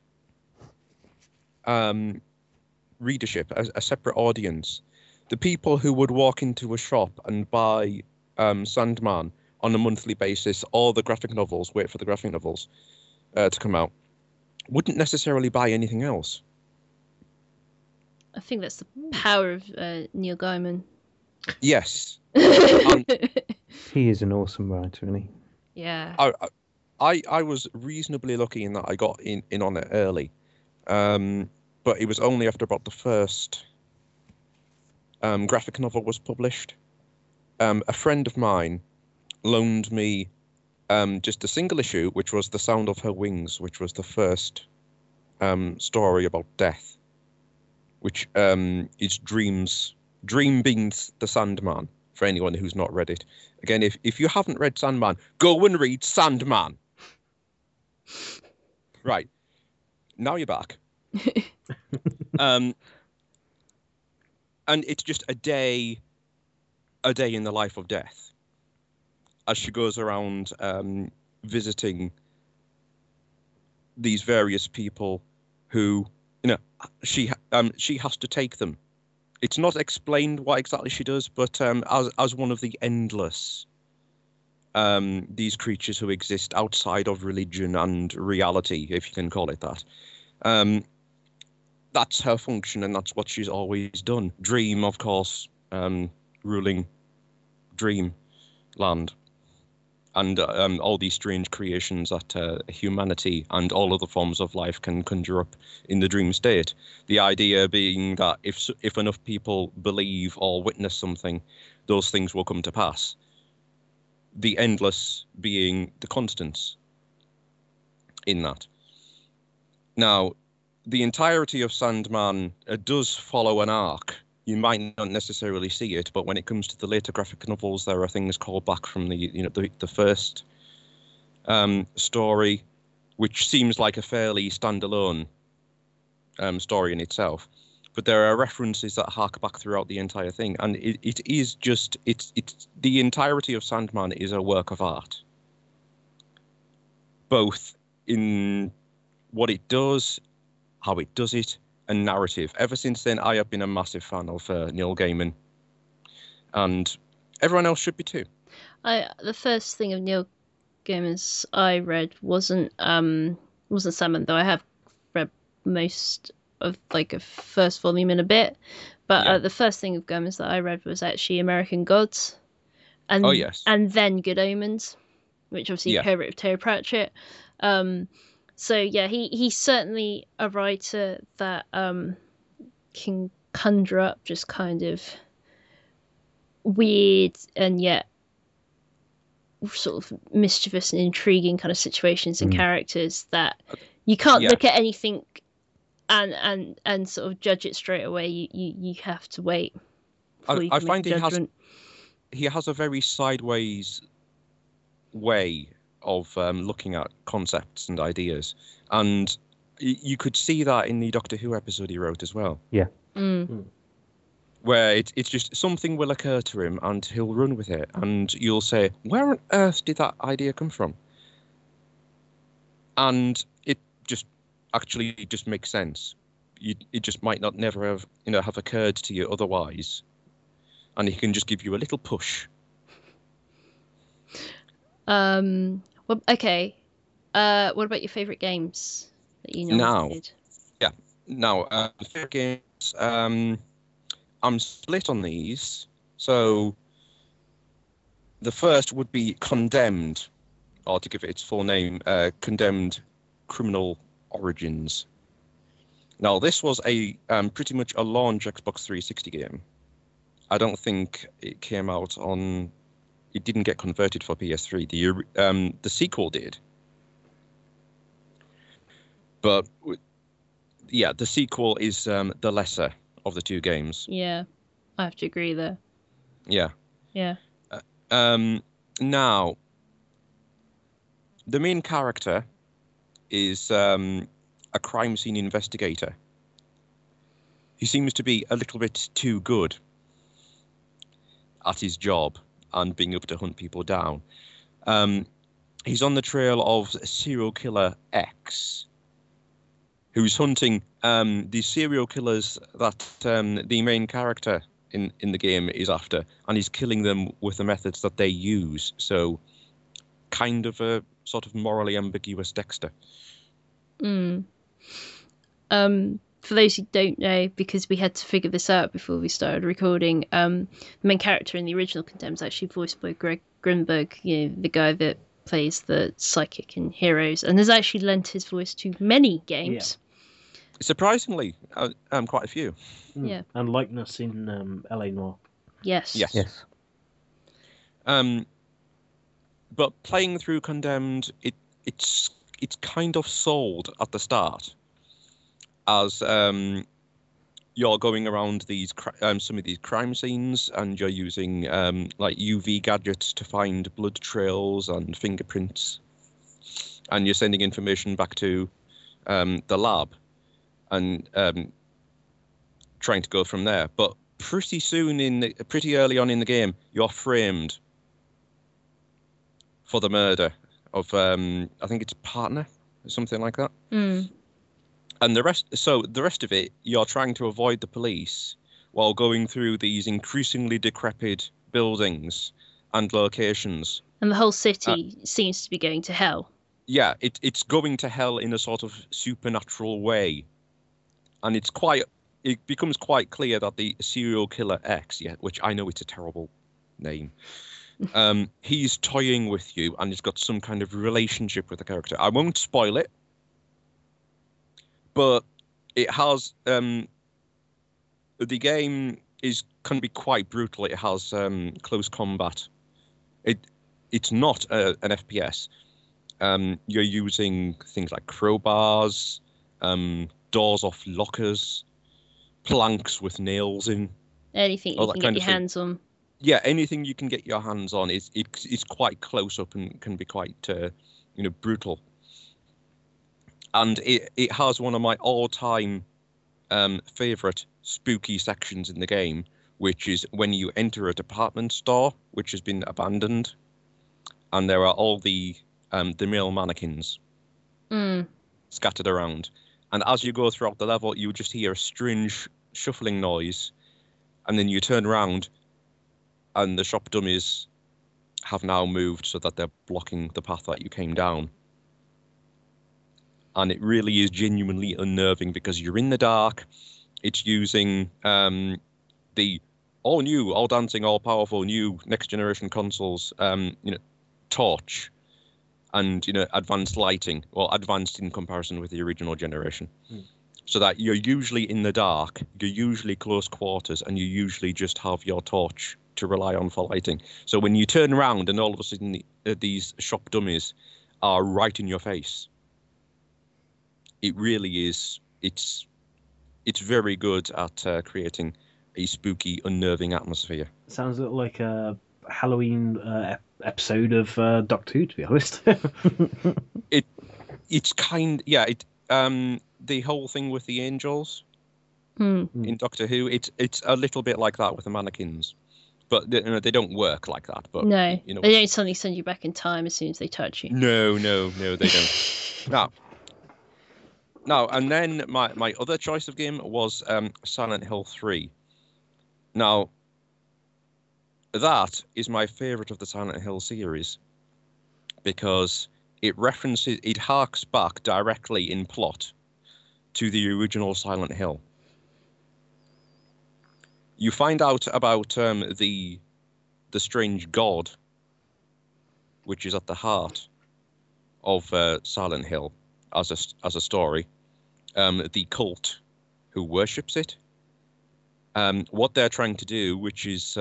[SPEAKER 4] readership, a separate audience. The people who would walk into a shop and buy Sandman on a monthly basis, or the graphic novels, wait for the graphic novels to come out, wouldn't necessarily buy anything else.
[SPEAKER 1] I think that's the power of Neil Gaiman.
[SPEAKER 4] Yes.
[SPEAKER 3] He is an awesome writer, isn't he?
[SPEAKER 1] Yeah.
[SPEAKER 4] I was reasonably lucky in that I got in on it early. But it was only after about the first graphic novel was published. A friend of mine loaned me just a single issue, which was The Sound of Her Wings, which was the first story about death, which is Dream being the Sandman, for anyone who's not read it. Again, if you haven't read Sandman, go and read Sandman. Right. Now you're back. And it's just a day in the life of Death, as she goes around visiting these various people who, she has to take them. It's not explained what exactly she does, but as one of the endless these creatures who exist outside of religion and reality, if you can call it that. That's her function, and that's what she's always done. Dream, of course, ruling Dreamland, and all these strange creations that humanity and all other forms of life can conjure up in the dream state. The idea being that if enough people believe or witness something, those things will come to pass. The endless being the constants in that. Now, the entirety of Sandman does follow an arc. You might not necessarily see it, but when it comes to the later graphic novels, there are things called back from the first story, which seems like a fairly standalone story in itself. But there are references that hark back throughout the entire thing, and it is just it's the entirety of Sandman is a work of art, both in what it does, how it does it, and narrative. Ever since then, I have been a massive fan of Neil Gaiman, and everyone else should be too.
[SPEAKER 1] The first thing of Neil Gaiman's I read wasn't Sandman, though I have read most of a first volume in a bit, but the first thing of Gaiman's that I read was actually American Gods, and and then Good Omens, which obviously co-wrote with Terry Pratchett. So yeah, he's certainly a writer that can conjure up just kind of weird and yet sort of mischievous and intriguing kind of situations and characters that you can't look at anything and sort of judge it straight away. You have to wait.
[SPEAKER 4] I find he has a very sideways way of looking at concepts and ideas, and you could see that in the Doctor Who episode he wrote as well.
[SPEAKER 3] Yeah.
[SPEAKER 4] Where it's just something will occur to him and he'll run with it, and you'll say, where on earth did that idea come from? And it just actually just makes sense. It just might not never have occurred to you otherwise, and he can just give you a little push.
[SPEAKER 1] Well, okay. What about your favorite games that you nominated?
[SPEAKER 4] Now, favorite games. I'm split on these. So the first would be Condemned, or to give it its full name, Condemned: Criminal Origins. Now, this was a pretty much a launch Xbox 360 game. I don't think it came out on. It didn't get converted for PS3. The sequel did, but yeah, the sequel is the lesser of the two games.
[SPEAKER 1] Yeah, I have to agree there.
[SPEAKER 4] Yeah.
[SPEAKER 1] Yeah.
[SPEAKER 4] Now, the main character is a crime scene investigator. He seems to be a little bit too good at his job and being able to hunt people down. He's on the trail of serial killer X, who's hunting the serial killers that the main character in the game is after, and he's killing them with the methods that they use. So, kind of a sort of morally ambiguous Dexter.
[SPEAKER 1] For those who don't know, because we had to figure this out before we started recording, the main character in the original Condemned is actually voiced by Greg Grunberg, the guy that plays the psychic in Heroes, and has actually lent his voice to many games.
[SPEAKER 4] Yeah. Surprisingly, quite a few.
[SPEAKER 1] Yeah.
[SPEAKER 2] And likeness in LA Noire.
[SPEAKER 1] Yes.
[SPEAKER 3] Yes.
[SPEAKER 4] But playing through Condemned, it's kind of sold at the start as you're going around these some of these crime scenes, and you're using like UV gadgets to find blood trails and fingerprints, and you're sending information back to the lab and trying to go from there. But pretty early on in the game, you're framed for the murder of I think it's partner or something like that. And the rest of it, you're trying to avoid the police while going through these increasingly decrepit buildings and locations.
[SPEAKER 1] And the whole city seems to be going to hell.
[SPEAKER 4] Yeah, it's going to hell in a sort of supernatural way. And it becomes quite clear that the serial killer X, which I know it's a terrible name, he's toying with you, and he's got some kind of relationship with the character. I won't spoil it, but it has the game can be quite brutal. It has close combat. It's not an FPS. You're using things like crowbars, doors off lockers, planks with nails in.
[SPEAKER 1] Anything you can get your hands on.
[SPEAKER 4] Yeah, anything you can get your hands on is quite close up and can be quite brutal. And it has one of my all-time favorite spooky sections in the game, which is when you enter a department store which has been abandoned, and there are all the male mannequins scattered around. And as you go throughout the level, you just hear a strange shuffling noise, and then you turn around, and the shop dummies have now moved so that they're blocking the path that you came down. And it really is genuinely unnerving because you're in the dark. It's using the all-new, all-dancing, all-powerful new next-generation consoles, torch and advanced lighting, or advanced in comparison with the original generation. So that you're usually in the dark, you're usually close quarters, and you usually just have your torch to rely on for lighting. So when you turn around and all of a sudden these shop dummies are right in your face, it really is. It's very good at creating a spooky, unnerving atmosphere.
[SPEAKER 2] Sounds like a Halloween episode of Doctor Who, to be honest.
[SPEAKER 4] It's kind, yeah. The whole thing with the angels in Doctor Who, it's a little bit like that with the mannequins, but they don't work like that. But
[SPEAKER 1] no, they don't suddenly send you back in time as soon as they touch you.
[SPEAKER 4] No, they don't. Now, Now, and then my other choice of game was Silent Hill 3. Now, that is my favourite of the Silent Hill series because it harks back directly in plot to the original Silent Hill. You find out about the strange god, which is at the heart of Silent Hill as a story. The cult who worships it. What they're trying to do, which is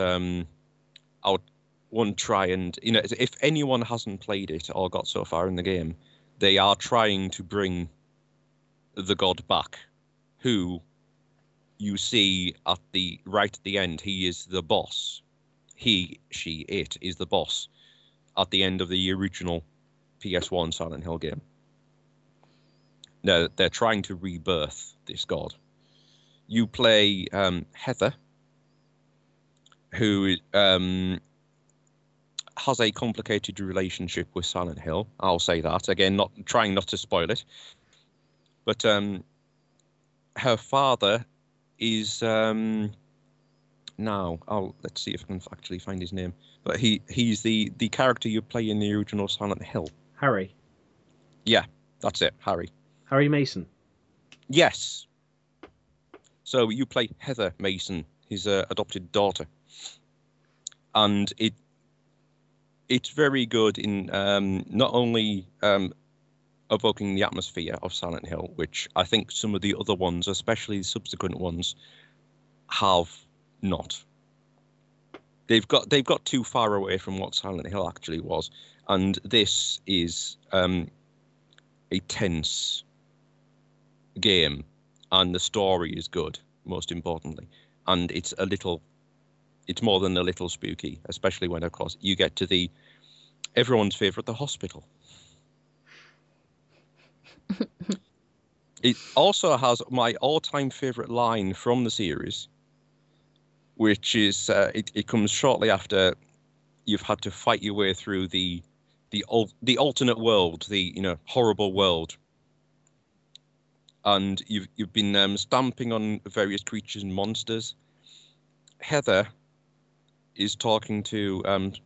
[SPEAKER 4] try and, if anyone hasn't played it or got so far in the game, they are trying to bring the god back, who you see right at the end. He is the boss. It is the boss at the end of the original PS1 Silent Hill game. Now, they're trying to rebirth this god. You play Heather, who has a complicated relationship with Silent Hill. I'll say that. Again, trying not to spoil it. But her father is... let's see if I can actually find his name. But he's the character you play in the original Silent Hill.
[SPEAKER 2] Harry.
[SPEAKER 4] Yeah, that's it, Harry.
[SPEAKER 2] Harry Mason.
[SPEAKER 4] Yes. So you play Heather Mason, his adopted daughter. And it's very good in not only evoking the atmosphere of Silent Hill, which I think some of the other ones, especially the subsequent ones, have not. They've got too far away from what Silent Hill actually was, and this is a tense game, and the story is good, most importantly, and it's more than a little spooky, especially when, of course, you get to everyone's favorite, the hospital. It also has my all-time favorite line from the series, which is it comes shortly after you've had to fight your way through the alternate world, the horrible world, and you've been stamping on various creatures and monsters. Heather is talking to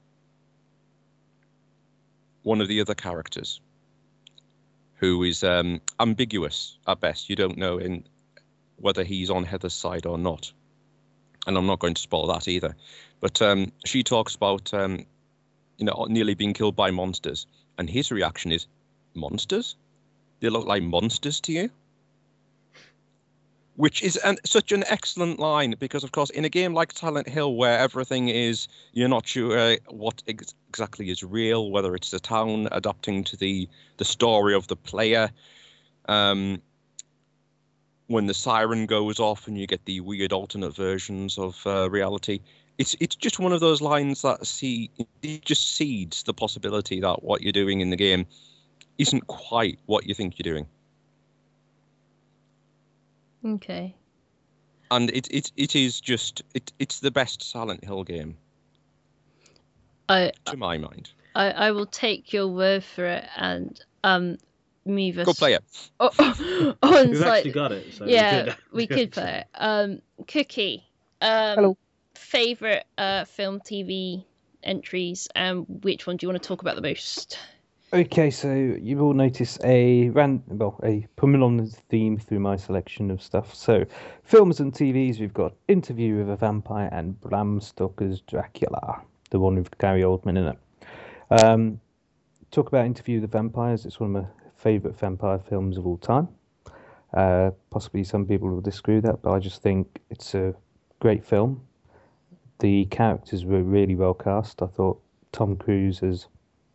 [SPEAKER 4] one of the other characters, who is ambiguous at best. You don't know whether he's on Heather's side or not. And I'm not going to spoil that either. But she talks about nearly being killed by monsters. And his reaction is, monsters? They look like monsters to you? Which is such an excellent line, because, of course, in a game like Silent Hill, where everything is, you're not sure what exactly is real, whether it's the town adapting to the story of the player. When the siren goes off and you get the weird alternate versions of reality, it's just one of those lines that it just seeds the possibility that what you're doing in the game isn't quite what you think you're doing.
[SPEAKER 1] Okay.
[SPEAKER 4] And it's the best Silent Hill game,
[SPEAKER 1] to
[SPEAKER 4] my mind.
[SPEAKER 1] I will take your word for it and move us.
[SPEAKER 4] Go play it.
[SPEAKER 1] On
[SPEAKER 2] We've actually got it. So
[SPEAKER 1] yeah, we could play it. Cookie.
[SPEAKER 3] Hello.
[SPEAKER 1] Favorite film, TV entries, and which one do you want to talk about the most?
[SPEAKER 3] Okay, so you will notice a prominent theme through my selection of stuff. So, films and TVs, we've got Interview with a Vampire and Bram Stoker's Dracula, the one with Gary Oldman in it. Talk about Interview with the Vampires. It's one of my favourite vampire films of all time. Possibly some people will disagree with that, but I just think it's a great film. The characters were really well cast. I thought Tom Cruise as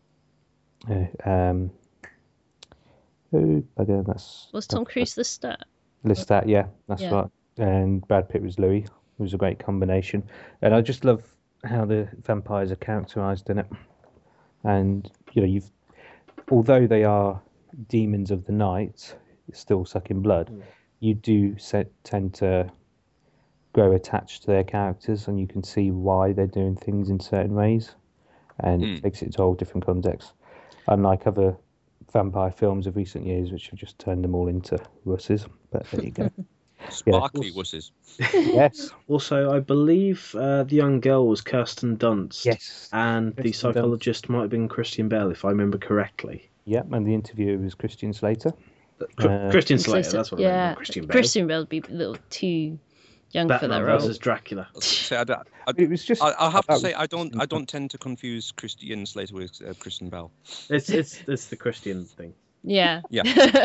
[SPEAKER 1] was Tom Cruise the star?
[SPEAKER 3] Lestat, yeah, that's right. And Brad Pitt was Louis. It was a great combination, and I just love how the vampires are characterized in it. And although they are demons of the night, still sucking blood, you do tend to grow attached to their characters, and you can see why they're doing things in certain ways, and it takes it to a whole different context. Unlike other vampire films of recent years, which have just turned them all into wusses. But there you go.
[SPEAKER 4] Sparkly wusses.
[SPEAKER 3] Yes.
[SPEAKER 2] Also, I believe the young girl was Kirsten Dunst.
[SPEAKER 3] Yes.
[SPEAKER 2] And the
[SPEAKER 3] Kirsten Dunst.
[SPEAKER 2] psychologist might have been Christian Bale, if I remember correctly.
[SPEAKER 3] Yeah, and the interviewer was Christian Slater.
[SPEAKER 2] Christian Slater, that's what I
[SPEAKER 1] yeah.
[SPEAKER 2] meant. Christian Bale.
[SPEAKER 1] Christian Bale would be a little too young for that
[SPEAKER 2] Batman
[SPEAKER 1] role.
[SPEAKER 2] versus Dracula.
[SPEAKER 3] It was just.
[SPEAKER 4] I have to say I don't tend to confuse Christian Slater with Kristen Bell.
[SPEAKER 2] It's the Christian thing.
[SPEAKER 1] Yeah.
[SPEAKER 4] Yeah.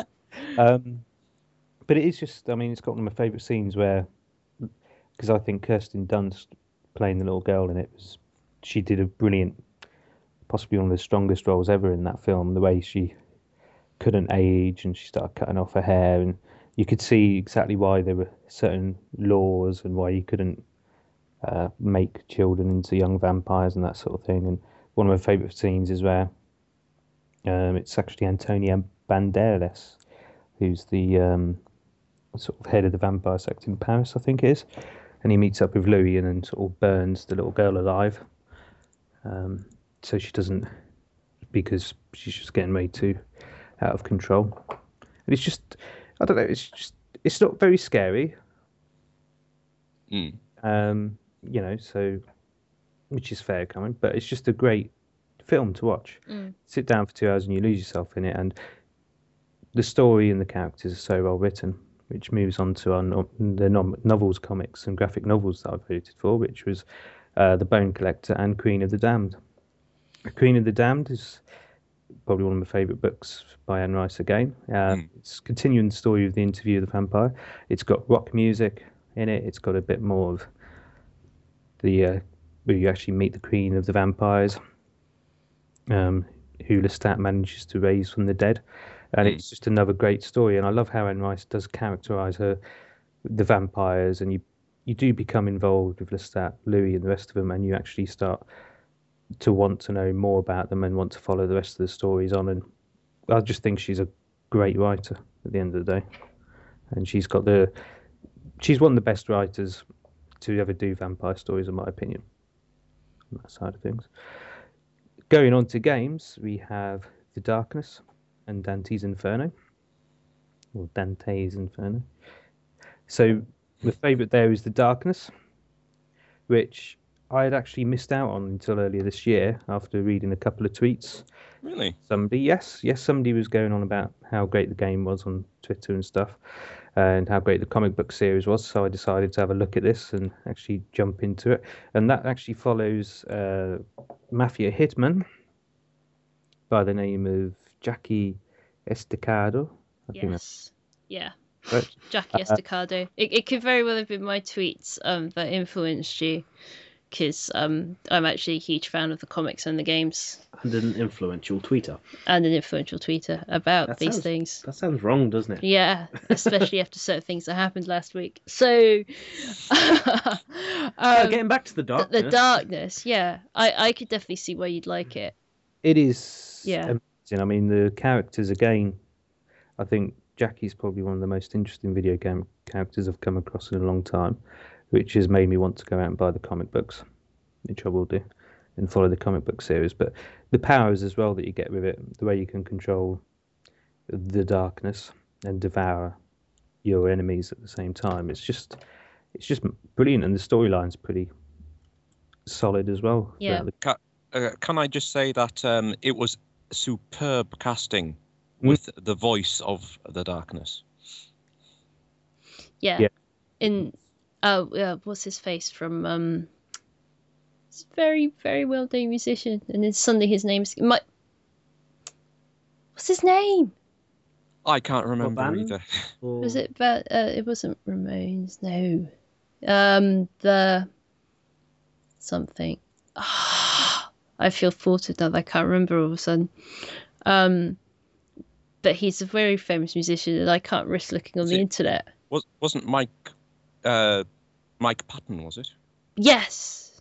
[SPEAKER 3] But it is just. I mean, it's got one of my favourite scenes where, because I think Kirsten Dunst playing the little girl in it she did a brilliant, possibly one of the strongest roles ever in that film. The way she couldn't age and she started cutting off her hair, and you could see exactly why there were certain laws and why you couldn't make children into young vampires and that sort of thing. And one of my favourite scenes is where it's actually Antonio Banderas, who's the sort of head of the vampire sect in Paris, I think it is, and he meets up with Louis and then sort of burns the little girl alive, so she doesn't, because she's just getting way too out of control. And it's just, I don't know, it's not very scary. You know, so, which is fair coming, but it's just a great film to watch. Sit down for 2 hours and you lose yourself in it, and the story and the characters are so well written, which moves on to the novels, comics and graphic novels that I've voted for, which was The Bone Collector and Queen of the Damned. Queen of the Damned is probably one of my favourite books by Anne Rice again. It's continuing the story of the interview of the vampire. It's got rock music in it. It's got a bit more of the where you actually meet the Queen of the Vampires, who Lestat manages to raise from the dead. And it's just another great story. And I love how Anne Rice does characterise the vampires, and you do become involved with Lestat, Louis and the rest of them, and you actually start to want to know more about them and want to follow the rest of the stories on. And I just think she's a great writer at the end of the day. And she's one of the best writers to ever do vampire stories, in my opinion, on that side of things. Going on to games, we have The Darkness and Dante's Inferno. Or Dante's Inferno. So the favourite there is The Darkness, which I had actually missed out on until earlier this year after reading a couple of tweets.
[SPEAKER 4] Really?
[SPEAKER 3] Somebody was going on about how great the game was on Twitter and stuff, and how great the comic book series was. So I decided to have a look at this and actually jump into it. And that actually follows Mafia Hitman by the name of Jackie Estacado. I think that's
[SPEAKER 1] Yeah.
[SPEAKER 3] right.
[SPEAKER 1] Jackie Estacado. It could very well have been my tweets that influenced you, because I'm actually a huge fan of the comics and the games.
[SPEAKER 2] And an influential tweeter.
[SPEAKER 1] And an influential tweeter about these things.
[SPEAKER 2] That sounds wrong, doesn't it?
[SPEAKER 1] Yeah, especially after certain things that happened last week. So,
[SPEAKER 2] getting back to The Darkness.
[SPEAKER 1] The Darkness, yeah. I could definitely see why you'd like it.
[SPEAKER 3] It is
[SPEAKER 1] Yeah.
[SPEAKER 3] amazing. I mean, the characters, again, I think Jackie's probably one of the most interesting video game characters I've come across in a long time, which has made me want to go out and buy the comic books, which I will do, and follow the comic book series. But the powers as well that you get with it, the way you can control the darkness and devour your enemies at the same time, it's just brilliant, and the storyline's pretty solid as well.
[SPEAKER 1] Yeah.
[SPEAKER 4] Can I just say that it was superb casting with the voice of The Darkness.
[SPEAKER 1] Yeah. What's his face from it's very, very well known musician, and then suddenly his name's what's his name?
[SPEAKER 4] I can't remember either.
[SPEAKER 1] Was it it wasn't Ramones, no. The something. I feel thwarted now that I can't remember all of a sudden. But he's a very famous musician, and I can't risk looking on the internet.
[SPEAKER 4] Wasn't Mike Patton, was it?
[SPEAKER 1] Yes.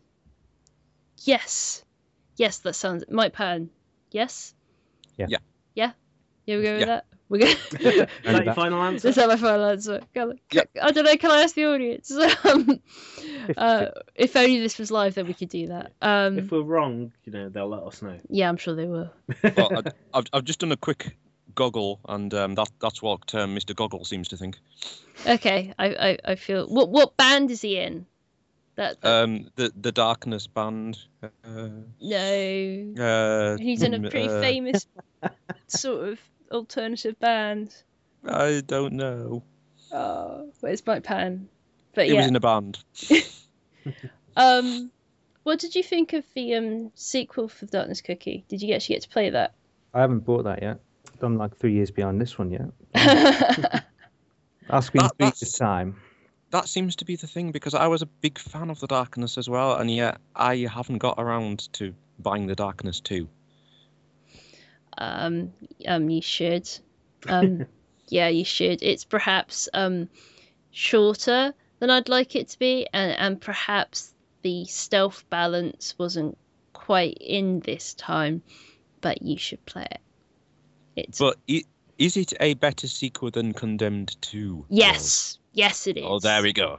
[SPEAKER 1] That sounds Mike Patton. Yes.
[SPEAKER 3] Yeah.
[SPEAKER 1] Yeah. You go with that? We're going.
[SPEAKER 2] Is that your final answer?
[SPEAKER 1] Is that my final answer?
[SPEAKER 4] Yep.
[SPEAKER 1] I don't know. Can I ask the audience? If only this was live, then we could do that.
[SPEAKER 2] If we're wrong, they'll let us know.
[SPEAKER 1] Yeah, I'm sure they will.
[SPEAKER 4] Well, I've just done a quick goggle, and that's what Mr. Goggle seems to think.
[SPEAKER 1] Okay, I feel. What band is he in?
[SPEAKER 4] The Darkness band.
[SPEAKER 1] No. He's in a pretty famous sort of alternative band.
[SPEAKER 4] I don't know.
[SPEAKER 1] Oh, where's my pen? But
[SPEAKER 4] He
[SPEAKER 1] yeah.
[SPEAKER 4] was in a band.
[SPEAKER 1] What did you think of the sequel for Darkness Cookie? Did you actually get to play that?
[SPEAKER 3] I haven't bought that yet. I'm like 3 years behind this one yet. Ask me in 3 years' time.
[SPEAKER 4] That seems to be the thing, because I was a big fan of The Darkness as well, and yet I haven't got around to buying The Darkness 2.
[SPEAKER 1] You should. Yeah, you should. It's perhaps shorter than I'd like it to be, and perhaps the stealth balance wasn't quite in this time, but you should play it.
[SPEAKER 4] But is it a better sequel than Condemned 2?
[SPEAKER 1] Yes, yes, it is.
[SPEAKER 4] Oh, there we go.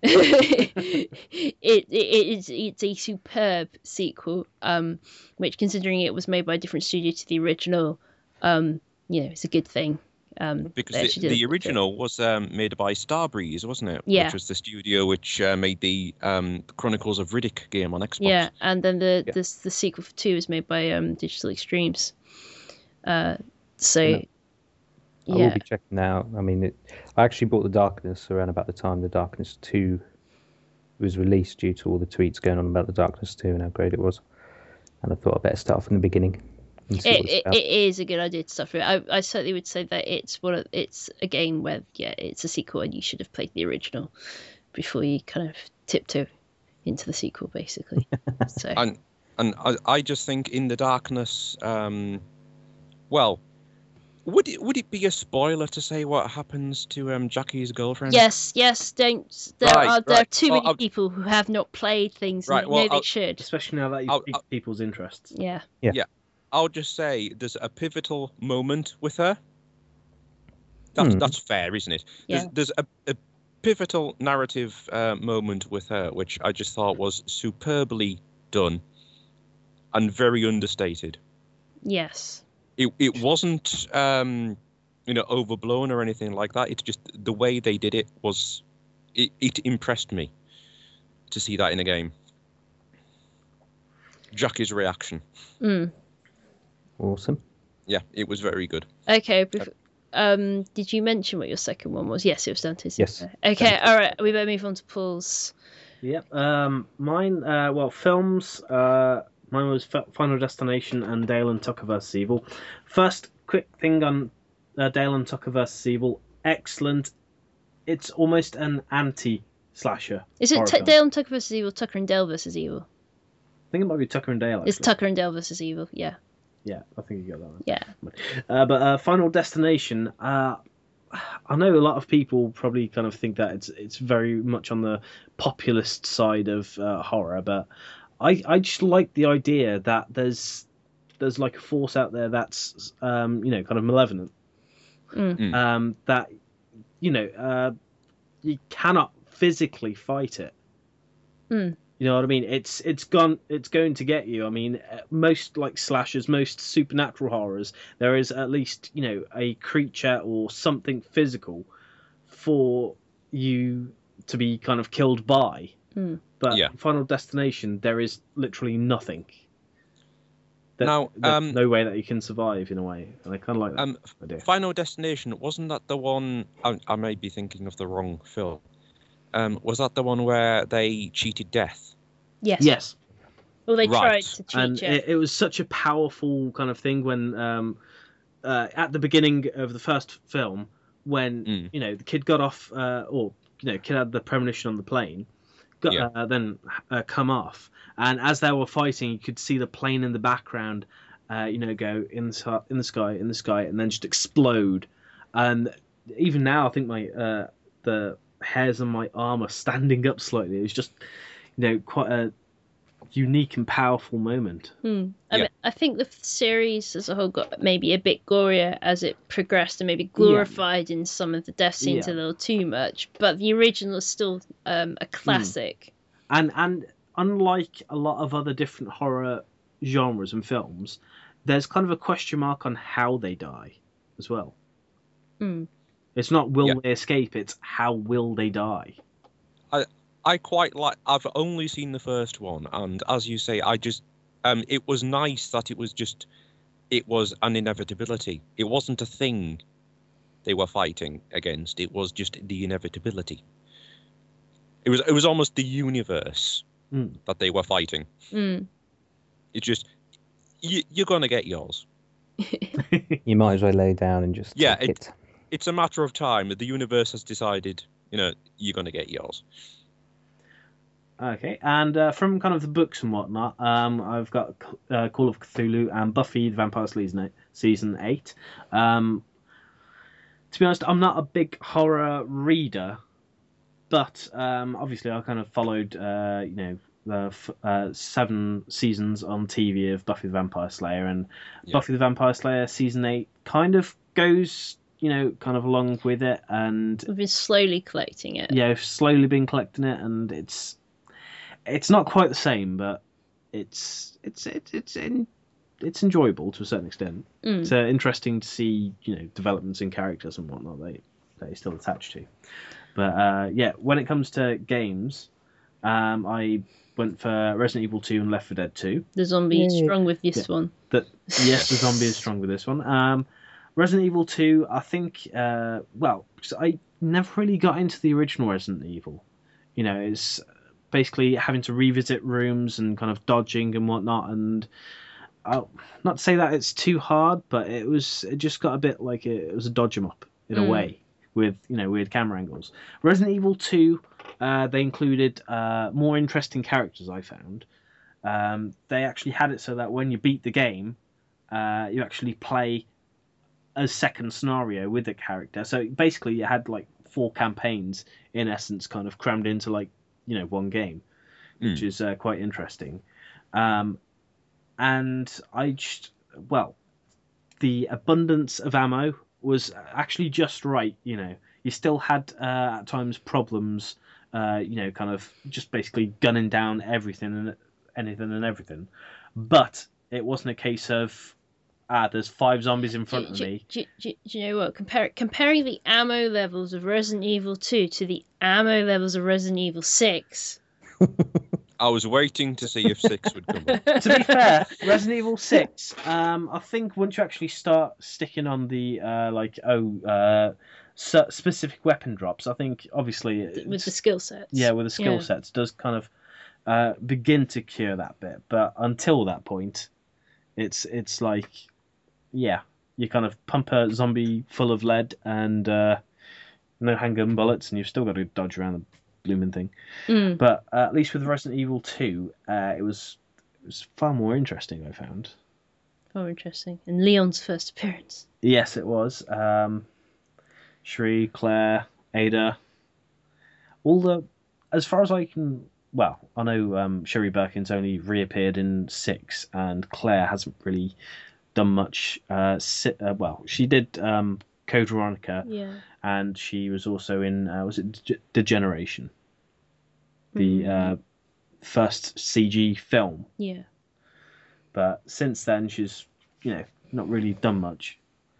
[SPEAKER 1] It's a superb sequel, which, considering it was made by a different studio to the original, it's a good thing.
[SPEAKER 4] Because the original was made by Starbreeze, wasn't it?
[SPEAKER 1] Yeah.
[SPEAKER 4] Which was the studio which made the Chronicles of Riddick game on Xbox.
[SPEAKER 1] Yeah, and then the sequel for 2 was made by Digital Extremes. I
[SPEAKER 3] will be checking out. I mean, I actually bought The Darkness around about the time The Darkness 2 was released, due to all the tweets going on about The Darkness 2 and how great it was. And I thought I'd better start from the beginning.
[SPEAKER 1] It is a good idea to start with. I certainly would say that it's a game where, it's a sequel and you should have played the original before you kind of tiptoe into the sequel, basically. So.
[SPEAKER 4] And I just think in The Darkness, well, would it be a spoiler to say what happens to Jackie's girlfriend?
[SPEAKER 1] Yes. Don't. There are too many people who have not played things.
[SPEAKER 4] Right,
[SPEAKER 1] and they should.
[SPEAKER 2] Especially now that you've piqued people's interests.
[SPEAKER 1] Yeah.
[SPEAKER 4] I'll just say there's a pivotal moment with her. That's fair, isn't it?
[SPEAKER 1] Yeah.
[SPEAKER 4] There's a pivotal narrative moment with her, which I just thought was superbly done and very understated.
[SPEAKER 1] Yes.
[SPEAKER 4] It wasn't overblown or anything like that. It's just the way they did it was it impressed me to see that in a game. Jackie's reaction.
[SPEAKER 3] Awesome.
[SPEAKER 4] Yeah, it was very good.
[SPEAKER 1] Okay. Did you mention what your second one was? Yes, it was Dante's.
[SPEAKER 3] Yes.
[SPEAKER 1] Okay. All right. We better move on to Paul's.
[SPEAKER 2] Yep. Mine. Films. Mine was Final Destination and Dale and Tucker vs. Evil. First, quick thing on Dale and Tucker vs. Evil. Excellent. It's almost an anti-slasher.
[SPEAKER 1] Is it Dale and Tucker vs. Evil? Tucker and Dale vs. Evil?
[SPEAKER 2] I think it might be Tucker and Dale. Actually.
[SPEAKER 1] It's Tucker and Dale vs. Evil. Yeah.
[SPEAKER 2] Yeah, I think you got that one.
[SPEAKER 1] Yeah.
[SPEAKER 2] But Final Destination. I know a lot of people probably kind of think that it's very much on the populist side of horror, but I just like the idea that there's like a force out there that's kind of malevolent. That you cannot physically fight it. You know what I mean? It's going to get you. I mean, most like slashers, most supernatural horrors, there is at least a creature or something physical for you to be kind of killed by. But Final Destination, there is literally nothing. There's no way that you can survive in a way, and I kind of like that idea.
[SPEAKER 4] Final Destination, wasn't that the one? I may be thinking of the wrong film. Was that the one where they cheated death?
[SPEAKER 1] Yes.
[SPEAKER 2] Yes.
[SPEAKER 1] Well, they tried to cheat.
[SPEAKER 2] And it was such a powerful kind of thing when, at the beginning of the first film, when the kid got off, kid had the premonition on the plane, then come off, and as they were fighting, you could see the plane in the background, go in the sky, and then just explode. And even now, I think my the hairs on my arm are standing up slightly. It's just quite unique and powerful moment.
[SPEAKER 1] I
[SPEAKER 4] Yeah.
[SPEAKER 1] mean, I think the series as a whole got maybe a bit gorier as it progressed and maybe glorified in some of the death scenes a little too much. But the original is still a classic.
[SPEAKER 2] And unlike a lot of other different horror genres and films, there's kind of a question mark on how they die as well. It's not will they escape, it's how will they die.
[SPEAKER 4] I quite like. I've only seen the first one, and as you say, I just it was nice that it was an inevitability. It wasn't a thing they were fighting against. It was just the inevitability. It was almost the universe that they were fighting. It's just you're gonna get yours.
[SPEAKER 3] You might as well lay down and just take it.
[SPEAKER 4] It's a matter of time. The universe has decided, you're gonna get yours.
[SPEAKER 2] Okay, and from kind of the books and whatnot, I've got Call of Cthulhu and Buffy the Vampire Slayer Season 8. To be honest, I'm not a big horror reader, but obviously I kind of followed, the 7 seasons on TV of Buffy the Vampire Slayer, and Buffy the Vampire Slayer Season 8 kind of goes, kind of along with it, and
[SPEAKER 1] We've been slowly collecting it.
[SPEAKER 2] Yeah, I've slowly been collecting it, and it's not quite the same, but it's enjoyable to a certain extent. It's interesting to see developments in characters and whatnot they still attached to. But when it comes to games, I went for Resident Evil 2 and Left 4 Dead 2.
[SPEAKER 1] The zombie is strong with this one.
[SPEAKER 2] Yes, the zombie is strong with this one. Resident Evil 2, I think, because I never really got into the original Resident Evil. It's basically having to revisit rooms and kind of dodging and whatnot, and not to say that it's too hard, but it just got a bit like it was a dodge 'em up in a way with weird camera angles. Resident Evil 2, they included more interesting characters, I found. They actually had it so that when you beat the game, you actually play a second scenario with the character. So basically you had like 4 campaigns in essence kind of crammed into like one game, which is quite interesting. And the abundance of ammo was actually just right. You still had at times problems, kind of just basically gunning down anything and everything, but it wasn't a case of there's 5 zombies in front of me.
[SPEAKER 1] Do you know what? Comparing the ammo levels of Resident Evil 2 to the ammo levels of Resident Evil 6.
[SPEAKER 4] I was waiting to see if 6 would come up.
[SPEAKER 2] To be fair, Resident Evil 6, I think once you actually start sticking on the specific weapon drops, I think obviously
[SPEAKER 1] with the skill sets.
[SPEAKER 2] Yeah, with the skill sets does kind of begin to cure that bit, but until that point, it's like. Yeah, you kind of pump a zombie full of lead and no handgun bullets, and you've still got to dodge around the blooming thing. But at least with Resident Evil 2, it was far more interesting, I found.
[SPEAKER 1] Oh, interesting. And Leon's first appearance.
[SPEAKER 2] Yes, it was. Sherry, Claire, Ada. As far as I can... Well, I know Sherry Birkin's only reappeared in 6, and Claire hasn't really... done much. She did Code Veronica, and she was also in was it Degeneration, the first CG film.
[SPEAKER 1] Yeah.
[SPEAKER 2] But since then, she's not really done much.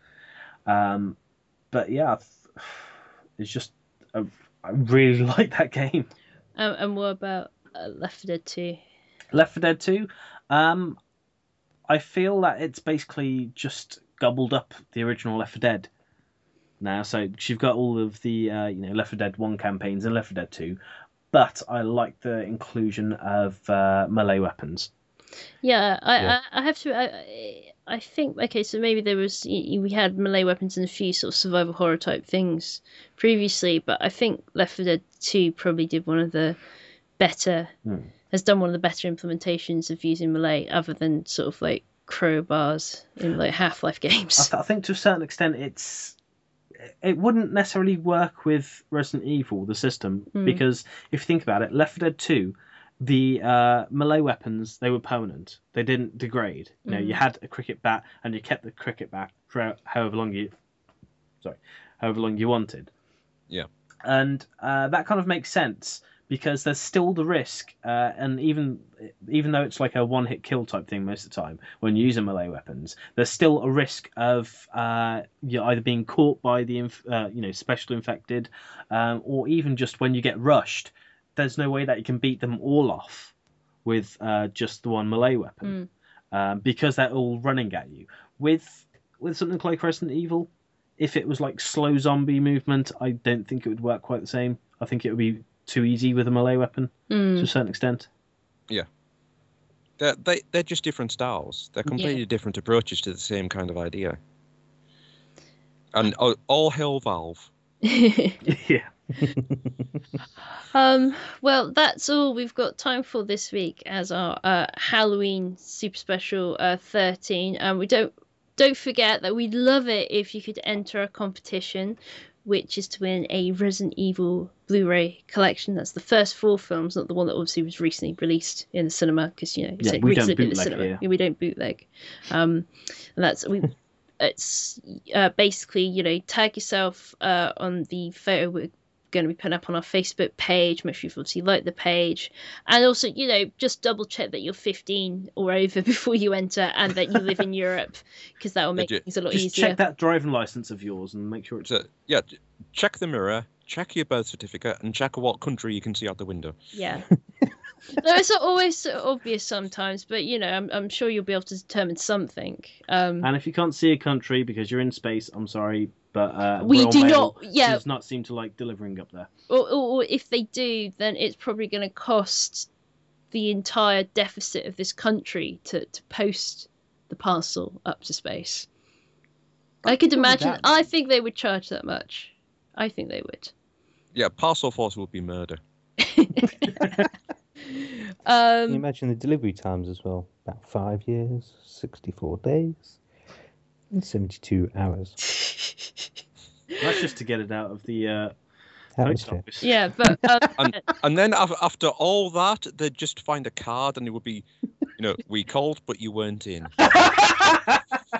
[SPEAKER 2] But yeah, it's just I really like that game.
[SPEAKER 1] And what about Left 4 Dead 2?
[SPEAKER 2] Left 4 Dead 2. I feel that it's basically just gobbled up the original Left 4 Dead now. So you've got all of the Left 4 Dead 1 campaigns and Left 4 Dead 2, but I like the inclusion of melee weapons.
[SPEAKER 1] Yeah, I have to. I think so maybe there was we had melee weapons and a few sort of survival horror type things previously, but I think Left 4 Dead 2 probably did one of the better. Has done one of the better implementations of using melee, other than sort of like crowbars in like Half-Life games.
[SPEAKER 2] I think to a certain extent it wouldn't necessarily work with Resident Evil, the system, because if you think about it, Left 4 Dead 2, the melee weapons, they were permanent. They didn't degrade. You know, you had a cricket bat and you kept the cricket bat for however long you wanted.
[SPEAKER 4] Yeah.
[SPEAKER 2] And that kind of makes sense because there's still the risk, and even though it's like a one-hit kill type thing most of the time when using melee weapons, there's still a risk of you either being caught by the special infected, or even just when you get rushed, there's no way that you can beat them all off with just the one melee weapon, because they're all running at you. With something like Resident Evil, if it was like slow zombie movement, I don't think it would work quite the same. I think it would be too easy with a melee weapon to a certain extent.
[SPEAKER 4] Yeah. They're just different styles. They're completely different approaches to the same kind of idea. And all hail Valve.
[SPEAKER 2] Yeah.
[SPEAKER 1] Well, that's all we've got time for this week as our Halloween super special 13. We don't forget that we'd love it if you could enter a competition, which is to win a Resident Evil Blu-ray collection. That's the first 4 films, not the one that obviously was recently released in the cinema, because you say
[SPEAKER 2] we
[SPEAKER 1] recently
[SPEAKER 2] don't
[SPEAKER 1] in the
[SPEAKER 2] bootleg
[SPEAKER 1] cinema.
[SPEAKER 2] here.
[SPEAKER 1] Yeah, we don't bootleg. And that's it's basically tag yourself on the photo we're going to be putting up on our Facebook page. Make sure you've obviously liked the page, and also just double check that you're 15 or over before you enter, and that you live in Europe, because that will make things a lot
[SPEAKER 2] just
[SPEAKER 1] easier.
[SPEAKER 2] Check that driving license of yours and make sure it's
[SPEAKER 4] check the mirror, check your birth certificate, and check what country you can see out the window.
[SPEAKER 1] Yeah. No, it's not always so obvious sometimes, but I'm sure you'll be able to determine something.
[SPEAKER 2] And if you can't see a country because you're in space, I'm sorry, but
[SPEAKER 1] we
[SPEAKER 2] Royal
[SPEAKER 1] do
[SPEAKER 2] Mail
[SPEAKER 1] not.
[SPEAKER 2] does not seem to like delivering up there.
[SPEAKER 1] Or if they do, then it's probably going to cost the entire deficit of this country to post the parcel up to space. I could imagine. I think they would charge that much. I think they would.
[SPEAKER 4] Yeah, parcel force will be murder.
[SPEAKER 3] Can you imagine the delivery times as well? About 5 years, 64 days, and 72 hours.
[SPEAKER 2] That's just to get it out of the post
[SPEAKER 3] Atmosphere.
[SPEAKER 2] office.
[SPEAKER 1] Yeah, but
[SPEAKER 4] And then after all that, they'd just find a card and it would be, we called, but you weren't in.
[SPEAKER 2] I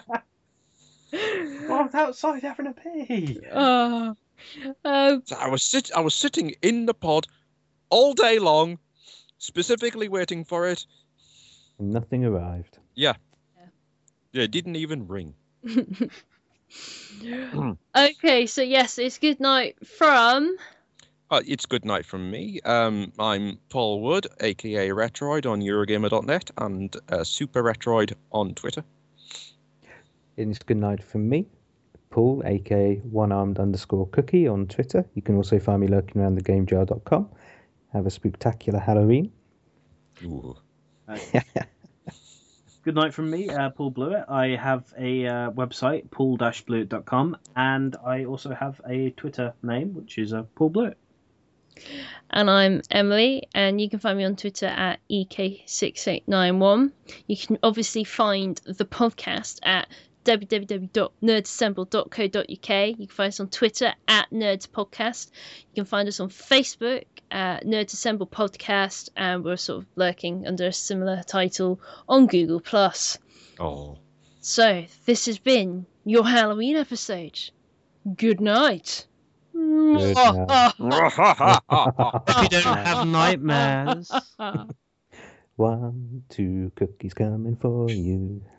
[SPEAKER 2] was outside having a pee.
[SPEAKER 4] So I was sitting in the pod all day long, specifically waiting for it.
[SPEAKER 3] And nothing arrived.
[SPEAKER 4] Yeah, it didn't even ring.
[SPEAKER 1] Okay, so yes, it's good night from.
[SPEAKER 4] It's good night from me. I'm Paul Wood, aka Retroid on Eurogamer.net and Super Retroid on Twitter.
[SPEAKER 3] And it's good night from me, Paul, aka onearmed_cookie on Twitter. You can also find me lurking around thegamejar.com. Have a spectacular Halloween.
[SPEAKER 4] Ooh.
[SPEAKER 2] Good night from me, Paul Blewett. I have a website, paul-blewett.com, and I also have a Twitter name, which is Paul Blewett.
[SPEAKER 1] And I'm Emily, and you can find me on Twitter at EK6891. You can obviously find the podcast at www.nerdsassemble.co.uk. You can find us on Twitter at Nerds Podcast. You can find us on Facebook at Nerds Assemble Podcast, and we're sort of lurking under a similar title on Google+.
[SPEAKER 4] Oh.
[SPEAKER 1] So this has been your Halloween episode. Good night.
[SPEAKER 3] Good night.
[SPEAKER 2] If you don't have nightmares.
[SPEAKER 3] 1, 2 cookies coming for you.